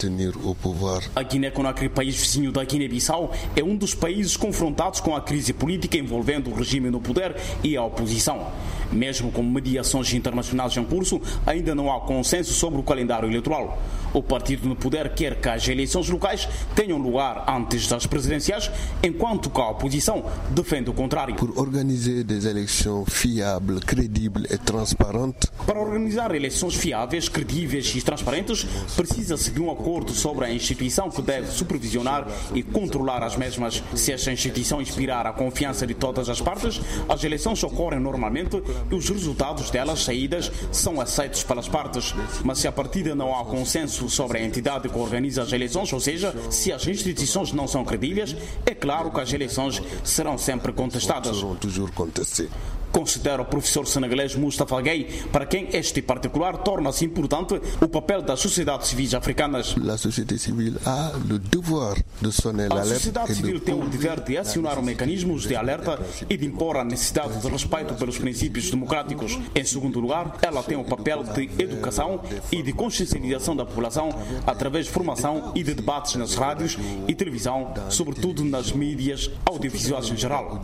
A Guiné-Conakry, país vizinho da Guiné-Bissau, é um dos países confrontados com a crise política envolvendo o regime no poder e a oposição. Mesmo com mediações internacionais em curso, ainda não há consenso sobre o calendário eleitoral. O partido no poder quer que as eleições locais tenham lugar antes das presidenciais, enquanto que a oposição defende o contrário. Por organizar des eleições fiáveis, credíveis e transparentes. Para organizar eleições fiáveis, credíveis e transparentes, precisa-se de um acordo sobre a instituição que deve supervisionar e controlar as mesmas. Se esta instituição inspirar a confiança de todas as partes, as eleições ocorrem normalmente e os resultados delas saídas são aceitos pelas partes. Mas se a partida não há consenso sobre a entidade que organiza as eleições, ou seja, se as instituições não são credíveis, é claro que as eleições serão sempre contestadas. Considera o professor senegalês Moustapha Gueye, para quem este particular torna-se importante o papel das sociedades civis africanas. A sociedade civil tem o dever de acionar mecanismos de alerta e de impor a necessidade de respeito pelos princípios democráticos. Em segundo lugar, ela tem o papel de educação e de consciencialização da população através de formação e de debates nas rádios e televisão, sobretudo nas mídias audiovisuais em geral.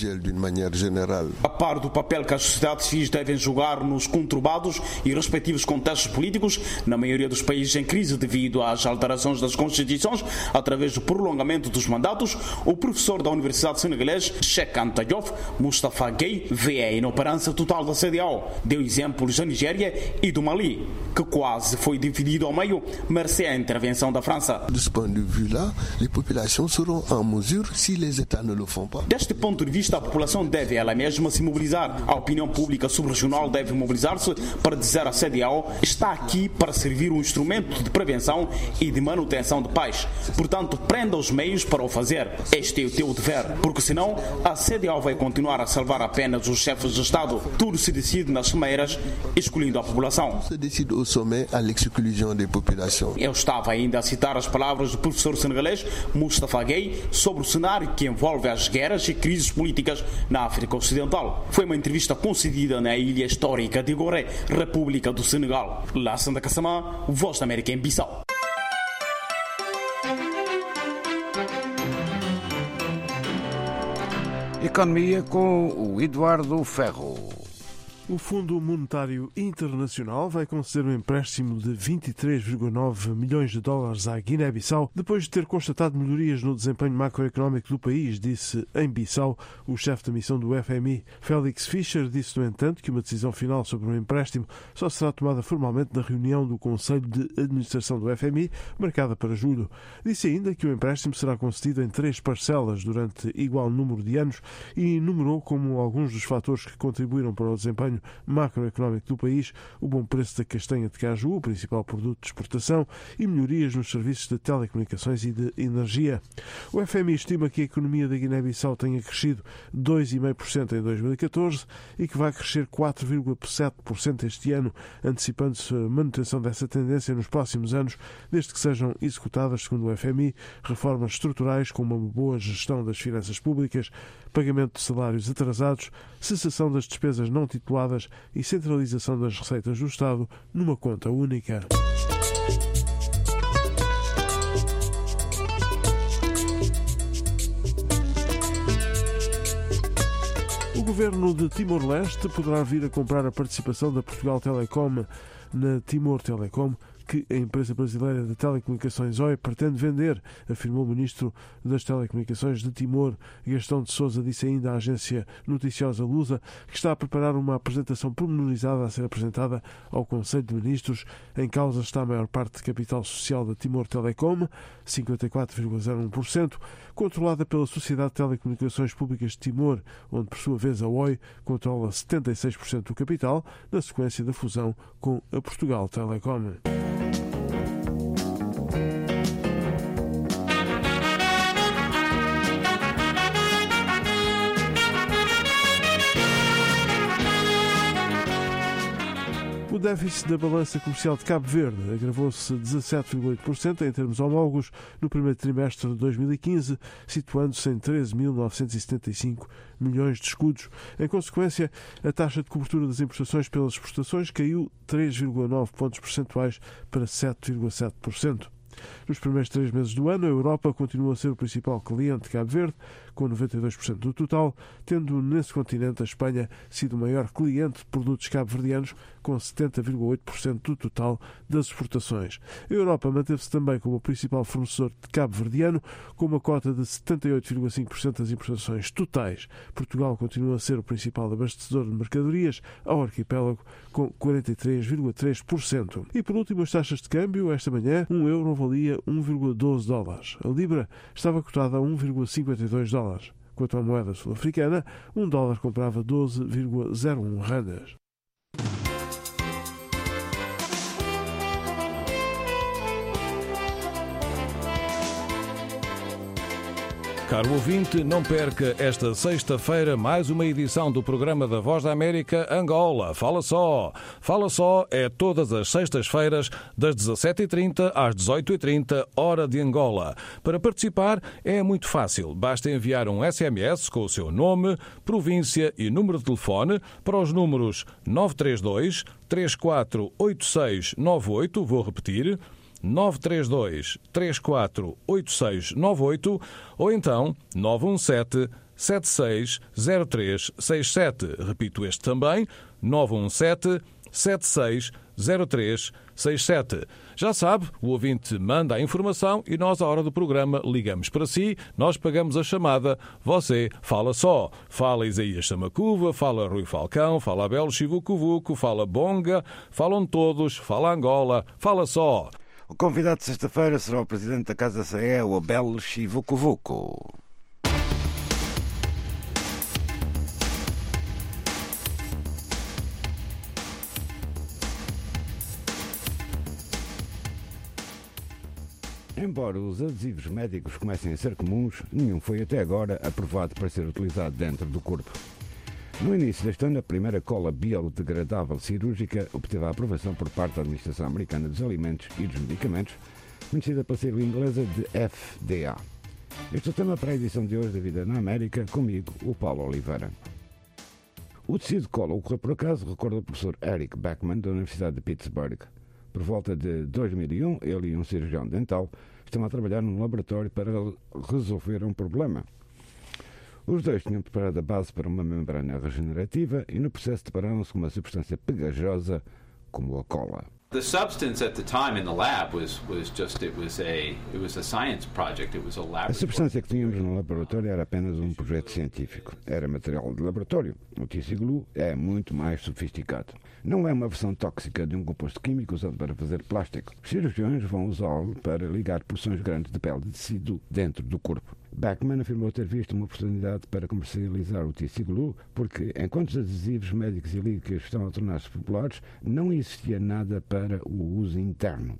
A par do papel que as sociedades civis devem jogar nos conturbados e respectivos contextos políticos, na maioria dos países em crise devido às alterações das constituições, através do prolongamento dos mandatos, o professor da Universidade Senegalesa, Cheikh Anta Diop, Moustapha Gueye, vê a inoperância total da C D A O. Deu exemplos da Nigéria e do Mali, que quase foi dividido ao meio, mercê à intervenção da França. Deste ponto de vista, as populações serão em mesure se os Estados não o fazem pas. Deste ponto de vista, a população deve ela mesma se mobilizar. A opinião pública subregional deve mobilizar-se para dizer à C D A O está aqui para servir um instrumento de prevenção e de manutenção de paz. Portanto, prenda os meios para o fazer. Este é o teu dever, porque senão a C D A O vai continuar a salvar apenas os chefes de Estado. Tudo se decide nas cimeiras, excluindo a população. Se decide au sommet à l'exclusion des populations. Eu estava ainda a citar as palavras do professor senegalês Moustapha Gueye sobre o cenário que envolve as guerras e crises políticas na África Ocidental. Foi uma entrevista concedida na ilha histórica de Gorée, República do Senegal. Lassana Kassamá, Voz da América em Bissau. Economia com o Eduardo Ferro. O Fundo Monetário Internacional vai conceder um empréstimo de vinte e três vírgula nove milhões de dólares à Guiné-Bissau depois de ter constatado melhorias no desempenho macroeconómico do país, disse em Bissau o chefe da missão do F M I. Félix Fischer disse, no entanto, que uma decisão final sobre o empréstimo só será tomada formalmente na reunião do Conselho de Administração do F M I, marcada para julho. Disse ainda que o empréstimo será concedido em três parcelas durante igual número de anos e enumerou como alguns dos fatores que contribuíram para o desempenho macroeconómico do país o bom preço da castanha de caju, o principal produto de exportação, e melhorias nos serviços de telecomunicações e de energia. O F M I estima que a economia da Guiné-Bissau tenha crescido dois vírgula cinco por cento em dois mil e catorze e que vai crescer quatro vírgula sete por cento este ano, antecipando-se a manutenção dessa tendência nos próximos anos, desde que sejam executadas, segundo o F M I, reformas estruturais como uma boa gestão das finanças públicas, pagamento de salários atrasados, cessação das despesas não tituladas e centralização das receitas do Estado numa conta única. O governo de Timor-Leste poderá vir a comprar a participação da Portugal Telecom na Timor Telecom, que a empresa brasileira de telecomunicações Oi pretende vender, afirmou o ministro das Telecomunicações de Timor. Gastão de Sousa disse ainda à agência noticiosa Lusa que está a preparar uma apresentação pormenorizada a ser apresentada ao Conselho de Ministros. Em causa está a maior parte de capital social da Timor Telecom, cinquenta e quatro vírgula zero um por cento, controlada pela Sociedade de Telecomunicações Públicas de Timor, onde, por sua vez, a Oi controla setenta e seis por cento do capital, na sequência da fusão com a Portugal Telecom. O déficit da balança comercial de Cabo Verde agravou-se dezassete vírgula oito por cento em termos homólogos no primeiro trimestre de dois mil e quinze, situando-se em treze mil novecentos e setenta e cinco milhões de escudos. Em consequência, a taxa de cobertura das importações pelas exportações caiu três vírgula nove pontos percentuais para sete vírgula sete por cento. Nos primeiros três meses do ano, a Europa continua a ser o principal cliente de Cabo Verde, com noventa e dois por cento do total, tendo nesse continente a Espanha sido o maior cliente de produtos cabo-verdianos, com setenta vírgula oito por cento do total das exportações. A Europa manteve-se também como o principal fornecedor de cabo-verdiano, com uma cota de setenta e oito vírgula cinco por cento das importações totais. Portugal continua a ser o principal abastecedor de mercadorias ao arquipélago, com quarenta e três vírgula três por cento. E por último, as taxas de câmbio. Esta manhã, um euro valia um vírgula doze dólares. A libra estava cotada a um vírgula cinquenta e dois dólares. Quanto à moeda sul-africana, um dólar comprava doze vírgula zero um randas. Caro ouvinte, não perca esta sexta-feira mais uma edição do programa da Voz da América Angola. Fala Só. Fala Só é todas as sextas-feiras das dezassete e trinta às dezoito e trinta, hora de Angola. Para participar é muito fácil. Basta enviar um S M S com o seu nome, província e número de telefone para os números nove três dois, três quatro oito seis nove oito. Vou repetir. nove três dois, três quatro oito seis nove oito ou então nove um sete, sete seis zero três seis sete. Repito este também, nove um sete, sete seis zero três seis sete. Já sabe, o ouvinte manda a informação e nós, à hora do programa, ligamos para si, nós pagamos a chamada, você fala só. Fala Isaías Samacuva, fala Rui Falcão, fala Abel Chivucuvuco, fala Bonga, falam todos, fala Angola, fala só. O convidado de sexta-feira será o presidente da Casa S E, o Abel Chivucuvuco. Embora os adesivos médicos comecem a ser comuns, nenhum foi até agora aprovado para ser utilizado dentro do corpo. No início deste ano, a primeira cola biodegradável cirúrgica obteve a aprovação por parte da Administração Americana dos Alimentos e dos Medicamentos, conhecida pela sigla inglesa de F D A. Este é o tema para a edição de hoje da Vida na América, comigo, o Paulo Oliveira. O tecido cola ocorreu por acaso, recorda o professor Eric Beckman, da Universidade de Pittsburgh. Por volta de dois mil e um, ele e um cirurgião dental estão a trabalhar num laboratório para resolver um problema. Os dois tinham preparado a base para uma membrana regenerativa e no processo depararam-se com uma substância pegajosa como a cola. The substance at the time in the lab was was just it was a it was a science project. It was a laboratory. A substância que tínhamos no laboratório era apenas um projeto científico. Era material de laboratório. O T C G L U é muito mais sofisticado. Não é uma versão tóxica de um composto químico usado para fazer plástico. Os cirurgiões vão usá-lo para ligar porções grandes de pele de tecido dentro do corpo. Beckman afirmou ter visto uma oportunidade para comercializar o T C G L U porque, enquanto os adesivos médicos e líquicos estão a tornar-se populares, não existia nada para o uso interno.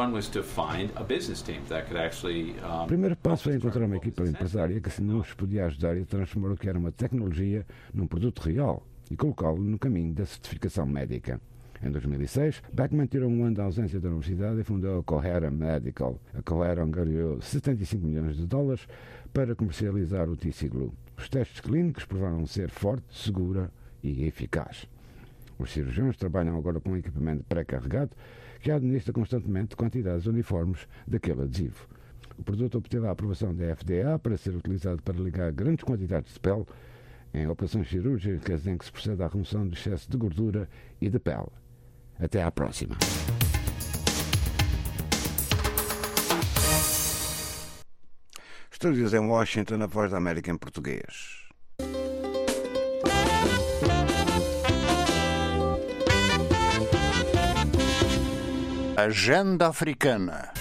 O primeiro passo foi encontrar uma equipa empresária que nos podia ajudar a transformar o que era uma tecnologia num produto real e colocá-lo no caminho da certificação médica. Em dois mil e seis, Beckman tirou um ano de ausência da universidade e fundou a Cohera Medical. A Cohera angariou setenta e cinco milhões de dólares para comercializar o T C G L U. Os testes clínicos provaram ser forte, segura e eficaz. Os cirurgiões trabalham agora com um equipamento pré-carregado que administra constantemente quantidades uniformes daquele adesivo. O produto obteve a aprovação da F D A para ser utilizado para ligar grandes quantidades de pele em operações cirúrgicas em que se procede à remoção do excesso de gordura e de pele. Até à próxima. Estúdios em Washington, a Voz da América em português. Agenda Africana.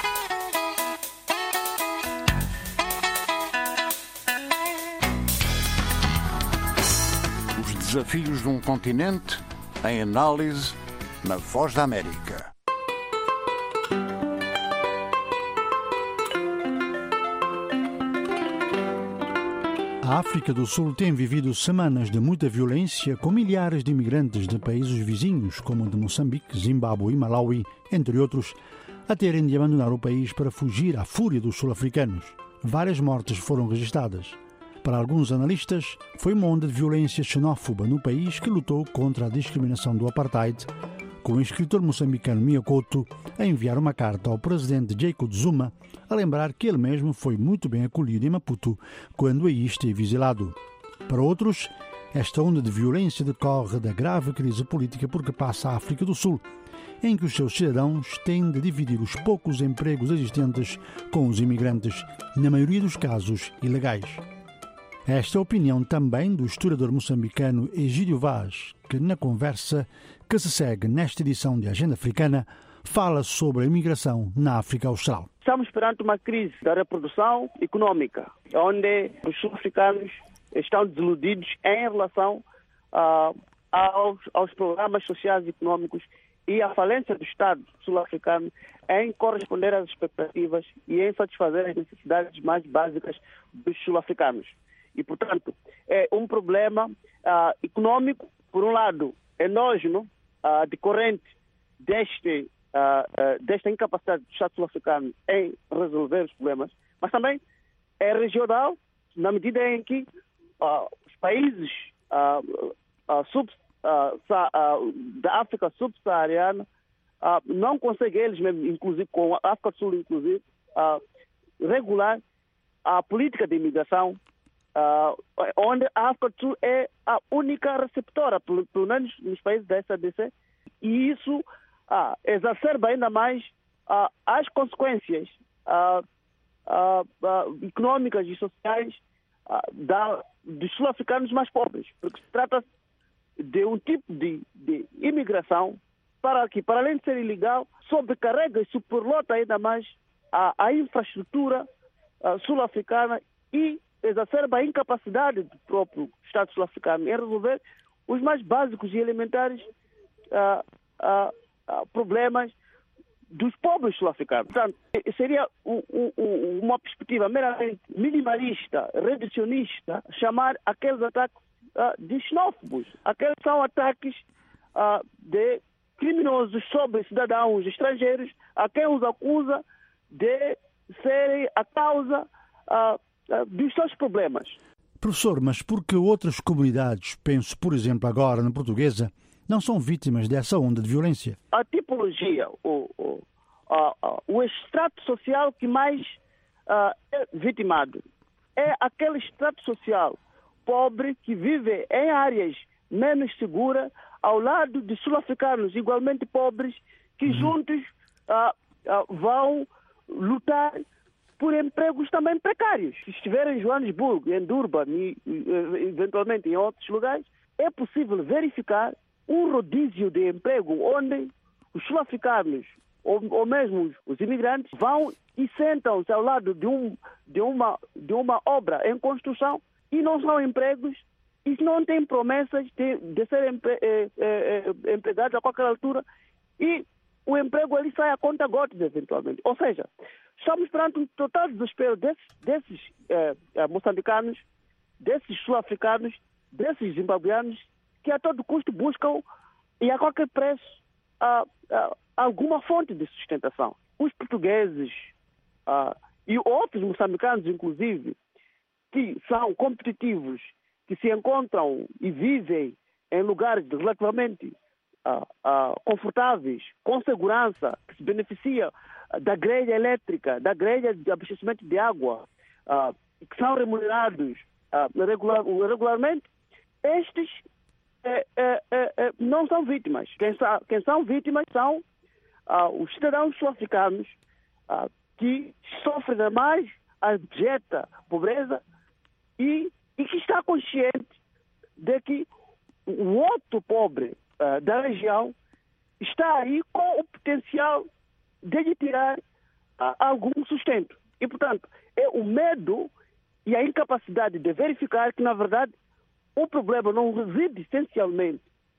Os desafios de um continente em análise na Voz da América. A África do Sul tem vivido semanas de muita violência, com milhares de imigrantes de países vizinhos, como de Moçambique, Zimbábue e Malawi, entre outros, a terem de abandonar o país para fugir à fúria dos sul-africanos. Várias mortes foram registadas. Para alguns analistas, foi uma onda de violência xenófoba no país que lutou contra a discriminação do apartheid, com o escritor moçambicano Mia Couto a enviar uma carta ao presidente Jacob Zuma a lembrar que ele mesmo foi muito bem acolhido em Maputo quando aí esteve exilado. Para outros, esta onda de violência decorre da grave crise política por que passa a África do Sul, em que os seus cidadãos têm de dividir os poucos empregos existentes com os imigrantes, na maioria dos casos ilegais. Esta é a opinião também do historiador moçambicano Egídio Vaz, que na conversa que se segue nesta edição de Agenda Africana fala sobre a imigração na África Austral. Estamos perante uma crise da reprodução econômica, onde os sul-africanos estão desiludidos em relação uh, aos, aos programas sociais e econômicos e à falência do Estado sul-africano em corresponder às expectativas e em satisfazer as necessidades mais básicas dos sul-africanos. E, portanto, é um problema uh, econômico, por um lado, endógeno, uh, decorrente deste, uh, uh, desta incapacidade do Estado sul-africano em resolver os problemas, mas também é regional, na medida em que uh, os países uh, uh, sub, uh, uh, da África subsaariana uh, não conseguem, eles mesmos, inclusive com a África do Sul, inclusive, uh, regular a política de imigração, Uh, onde a África do Sul é a única receptora, pelo, pelo menos nos países da S A D C, e isso uh, exacerba ainda mais uh, as consequências uh, uh, uh, econômicas e sociais uh, da, dos sul-africanos mais pobres, porque se trata de um tipo de, de imigração para que, para além de ser ilegal, sobrecarrega e superlota ainda mais a, a infraestrutura uh, sul-africana e exacerba a incapacidade do próprio Estado sul-africano em resolver os mais básicos e elementares uh, uh, uh, problemas dos pobres sul-africanos. Portanto, seria um, um, uma perspectiva meramente minimalista, reducionista, chamar aqueles ataques uh, de xenófobos. Aqueles são ataques uh, de criminosos sobre cidadãos estrangeiros a quem os acusa de serem a causa uh, dos seus problemas. Professor, mas por que outras comunidades, penso por exemplo agora na portuguesa, não são vítimas dessa onda de violência? A tipologia, o, o, a, a, o extrato social que mais uh, é vitimado é aquele extrato social pobre que vive em áreas menos seguras, ao lado de sul-africanos igualmente pobres, que uhum. juntos uh, uh, vão lutar por empregos também precários. Se estiver em Joanesburgo, em Durban e, e eventualmente em outros lugares, é possível verificar um rodízio de emprego onde os sul-africanos ou, ou mesmo os, os imigrantes vão e sentam-se ao lado de, um, de, uma, de uma obra em construção e não são empregos e não têm promessas de, de serem empre, eh, eh, empregados a qualquer altura e o emprego ali sai a conta gotas eventualmente. Ou seja, estamos perante um total desespero desses, desses eh, moçambicanos, desses sul-africanos, desses zimbabueanos que a todo custo buscam e a qualquer preço a, a, alguma fonte de sustentação. Os portugueses a, e outros moçambicanos, inclusive, que são competitivos, que se encontram e vivem em lugares relativamente uh, uh, confortáveis, com segurança, que se beneficia da grelha elétrica, da grelha de abastecimento de água, uh, que são remunerados uh, regular, regularmente, estes eh, eh, eh, não são vítimas. Quem, sa, quem são vítimas são uh, os cidadãos sul-africanos uh, que sofrem da mais abjeta pobreza e e que está consciente de que o outro pobre uh, da região está aí com o potencial de lhe tirar uh, algum sustento. E, portanto, é o medo e a incapacidade de verificar que, na verdade, o problema não reside essencialmente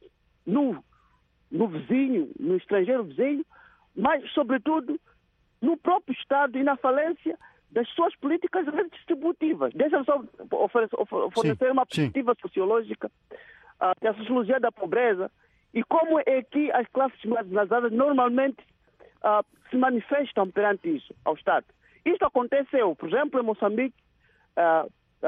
no, no vizinho, no estrangeiro vizinho, mas, sobretudo, no próprio Estado e na falência das suas políticas redistributivas. Deixa-me só oferecer, oferecer sim, uma perspectiva sim. sociológica uh, da sociologia da pobreza e como é que as classes marginalizadas normalmente uh, se manifestam perante isso, ao Estado. Isto aconteceu, por exemplo, em Moçambique, uh,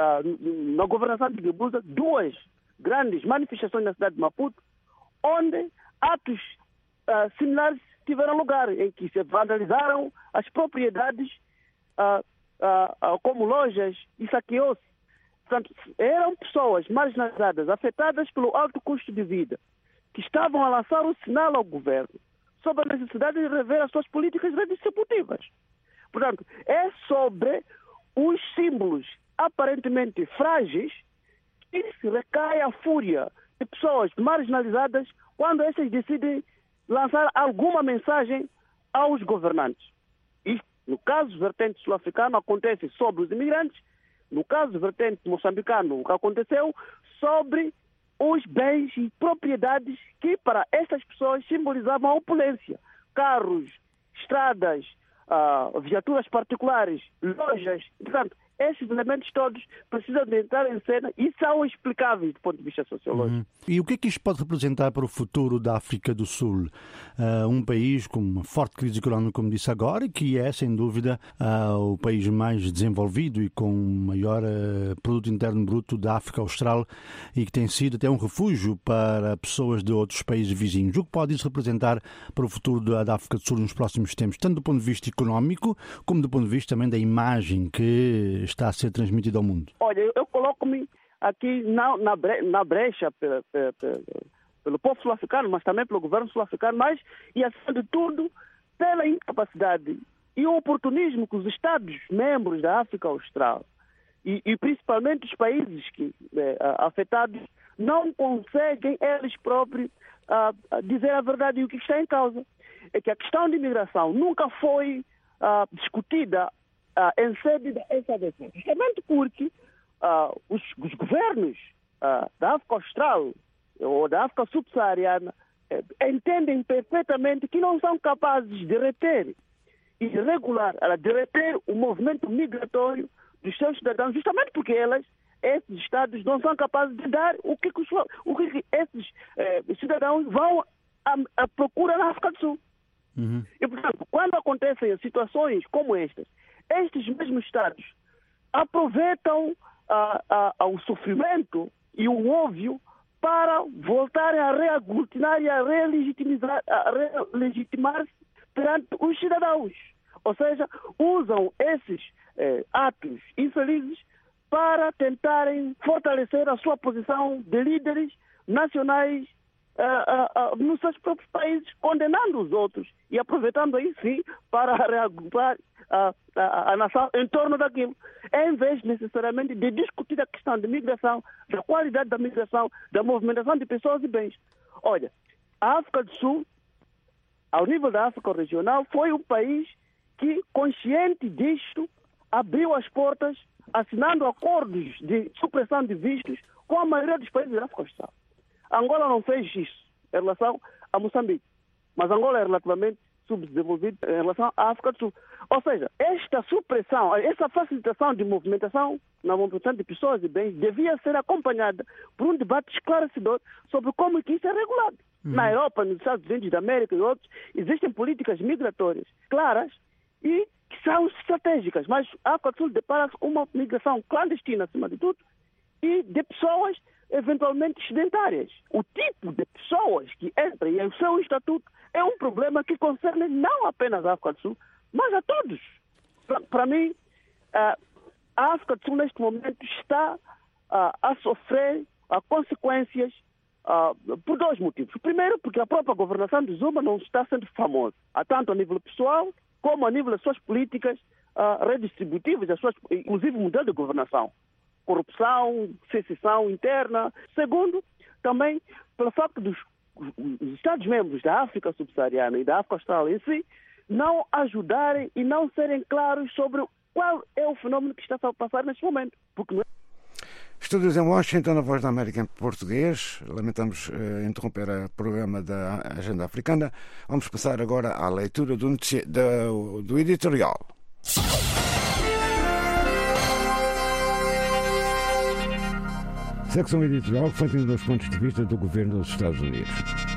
uh, na governação de Guebuza, duas grandes manifestações na cidade de Maputo, onde atos uh, similares tiveram lugar, em que se vandalizaram as propriedades uh, uh, uh, como lojas e saqueou-se. Portanto, eram pessoas marginalizadas, afetadas pelo alto custo de vida, que estavam a lançar um sinal ao governo sobre a necessidade de rever as suas políticas redistributivas. Portanto, é sobre os símbolos aparentemente frágeis que se recai a fúria de pessoas marginalizadas quando essas decidem lançar alguma mensagem aos governantes. Isto, no caso vertente sul-africano, acontece sobre os imigrantes. No caso vertente moçambicano, o que aconteceu sobre os bens e propriedades que para essas pessoas simbolizavam a opulência. Carros, estradas, uh, viaturas particulares, lojas. Portanto, esses elementos todos precisam de entrar em cena e são explicáveis do ponto de vista sociológico. Uhum. E o que é que isto pode representar para o futuro da África do Sul? Uh, um país com uma forte crise económica, como disse agora, que é, sem dúvida, uh, o país mais desenvolvido e com maior uh, produto interno bruto da África Austral e que tem sido até um refúgio para pessoas de outros países vizinhos. O que pode isso representar para o futuro da, da África do Sul nos próximos tempos, tanto do ponto de vista económico como do ponto de vista também da imagem que está a ser transmitido ao mundo? Olha, eu coloco-me aqui na, na, bre, na brecha pela, pela, pela, pelo povo sul-africano, mas também pelo governo sul-africano, mas, e acima de tudo, pela incapacidade e o oportunismo que os Estados-membros da África Austral e, e principalmente os países que, eh, afetados não conseguem eles próprios uh, dizer a verdade e o que está em causa. É que a questão de imigração nunca foi uh, discutida Uh, em sede da S A D C, justamente porque uh, os, os governos uh, da África Austral ou da África Subsaariana eh, entendem perfeitamente que não são capazes de reter e de regular, de reter o movimento migratório dos seus cidadãos, justamente porque elas, esses Estados, não são capazes de dar o que, os, o que esses eh, cidadãos vão à, à procura na África do Sul. Uhum. E, portanto, quando acontecem situações como estas, estes mesmos Estados aproveitam ah, ah, o sofrimento e o óbvio para voltarem a reaglutinar e a relegitimizar, a relegitimar-se perante os cidadãos. Ou seja, usam esses eh, atos infelizes para tentarem fortalecer a sua posição de líderes nacionais uh, uh, uh, nos seus próprios países, condenando os outros e aproveitando aí sim para reagrupar a, a, a nação em torno daquilo, em vez necessariamente de discutir a questão de migração, da qualidade da migração, da movimentação de pessoas e bens. Olha, a África do Sul, ao nível da África regional, foi um país que, consciente disto, abriu as portas, assinando acordos de supressão de vistos com a maioria dos países da África Austral. Angola não fez isso em relação a Moçambique, mas Angola é relativamente subdesenvolvido em relação à África do Sul. Ou seja, esta supressão, essa facilitação de movimentação na movimentação de pessoas e bens devia ser acompanhada por um debate esclarecedor sobre como que isso é regulado. Uhum. Na Europa, nos Estados Unidos da América e outros, existem políticas migratórias claras e que são estratégicas, mas a África do Sul depara-se com uma migração clandestina, acima de tudo, e de pessoas eventualmente sedentárias. O tipo de pessoas que entram e o seu estatuto é um problema que concerne não apenas a África do Sul, mas a todos. Para mim, a África do Sul neste momento está a sofrer consequências por dois motivos. O primeiro, porque a própria governação de Zuma não está sendo famosa, tanto a nível pessoal como a nível das suas políticas uh, redistributivas, das suas, inclusive o modelo de governação. Corrupção, secessão interna. Segundo, também pelo facto dos os Estados-membros da África subsaariana e da África Austral em si não ajudarem e não serem claros sobre qual é o fenómeno que está a passar neste momento. Porque não é... Estúdios em Washington, a Voz da América em português. Lamentamos uh, interromper o programa da Agenda Africana. Vamos passar agora à leitura do, do, do editorial. Secção editorial refletindo os pontos de vista do governo dos Estados Unidos.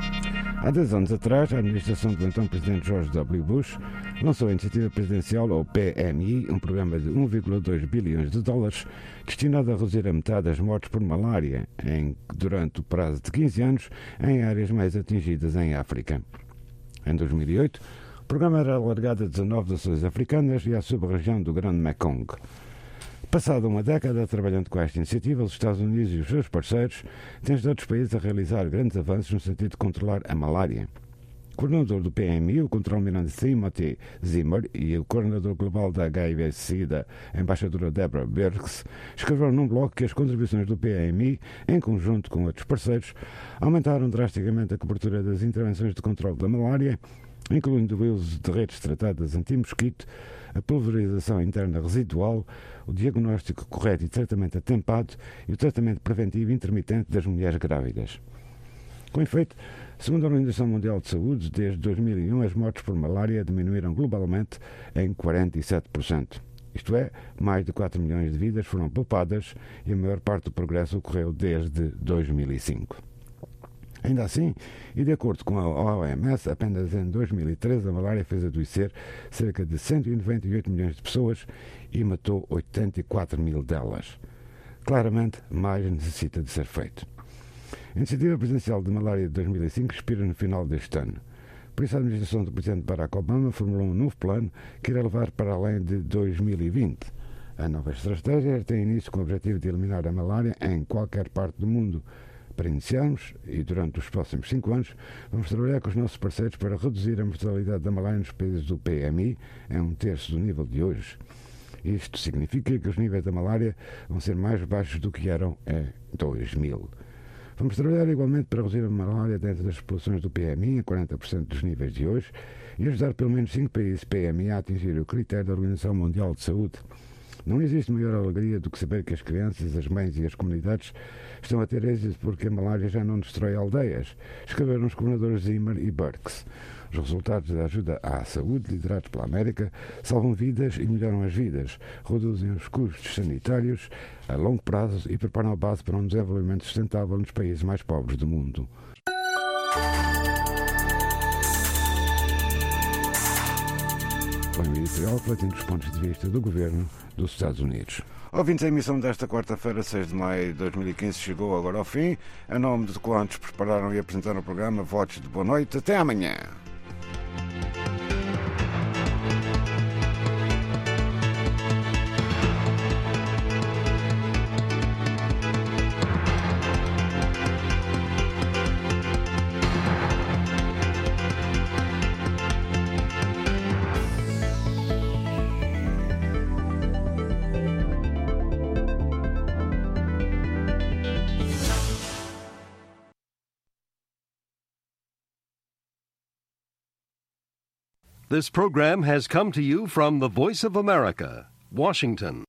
Há dez anos atrás, a administração do então presidente George W. Bush lançou a Iniciativa Presidencial, ou P M I, um programa de um vírgula dois bilhões de dólares destinado a reduzir a metade as mortes por malária em, durante o prazo de quinze anos em áreas mais atingidas em África. Em dois mil e oito, o programa era alargado a dezanove nações africanas e à sub-região do Grande Mekong. Passada uma década trabalhando com esta iniciativa, os Estados Unidos e os seus parceiros têm ajudado os países a realizar grandes avanços no sentido de controlar a malária. O coordenador do P M I, o contra-almirante Timothy Zimmer, e o coordenador global da H I V-Sida, a embaixadora Deborah Birx, escreveram num blog que as contribuições do P M I, em conjunto com outros parceiros, aumentaram drasticamente a cobertura das intervenções de controle da malária, incluindo o uso de redes tratadas anti-mosquito, a pulverização interna residual, o diagnóstico correto e tratamento atempado e o tratamento preventivo intermitente das mulheres grávidas. Com efeito, segundo a Organização Mundial de Saúde, desde dois mil e um as mortes por malária diminuíram globalmente em quarenta e sete por cento. Isto é, mais de quatro milhões de vidas foram poupadas e a maior parte do progresso ocorreu desde dois mil e cinco. Ainda assim, e de acordo com a O M S, apenas em dois mil e treze a malária fez adoecer cerca de cento e noventa e oito milhões de pessoas e matou oitenta e quatro mil delas. Claramente, mais necessita de ser feito. A Iniciativa Presidencial de Malária de dois mil e cinco expira no final deste ano. Por isso, a administração do presidente Barack Obama formulou um novo plano que irá levar para além de dois mil e vinte. A nova estratégia tem início com o objetivo de eliminar a malária em qualquer parte do mundo. Para iniciarmos, e durante os próximos cinco anos, vamos trabalhar com os nossos parceiros para reduzir a mortalidade da malária nos países do P M I em um terço do nível de hoje. Isto significa que os níveis da malária vão ser mais baixos do que eram em dois mil. Vamos trabalhar igualmente para reduzir a malária dentro das populações do P M I em quarenta por cento dos níveis de hoje e ajudar pelo menos cinco países P M I a atingir o critério da Organização Mundial de Saúde. Não existe maior alegria do que saber que as crianças, as mães e as comunidades estão a ter êxito porque a malária já não destrói aldeias, escreveram os governadores Zimmer e Birx. Os resultados da ajuda à saúde, liderados pela América, salvam vidas e melhoram as vidas, reduzem os custos sanitários a longo prazo e preparam a base para um desenvolvimento sustentável nos países mais pobres do mundo. foi um editorial refletindo os pontos de vista do governo dos Estados Unidos. Ouvintes, a emissão desta quarta-feira, seis de maio de dois mil e quinze, chegou agora ao fim. Em nome de quantos prepararam e apresentaram o programa, votos de boa noite. Até amanhã. This program has come to you from the Voice of America, Washington.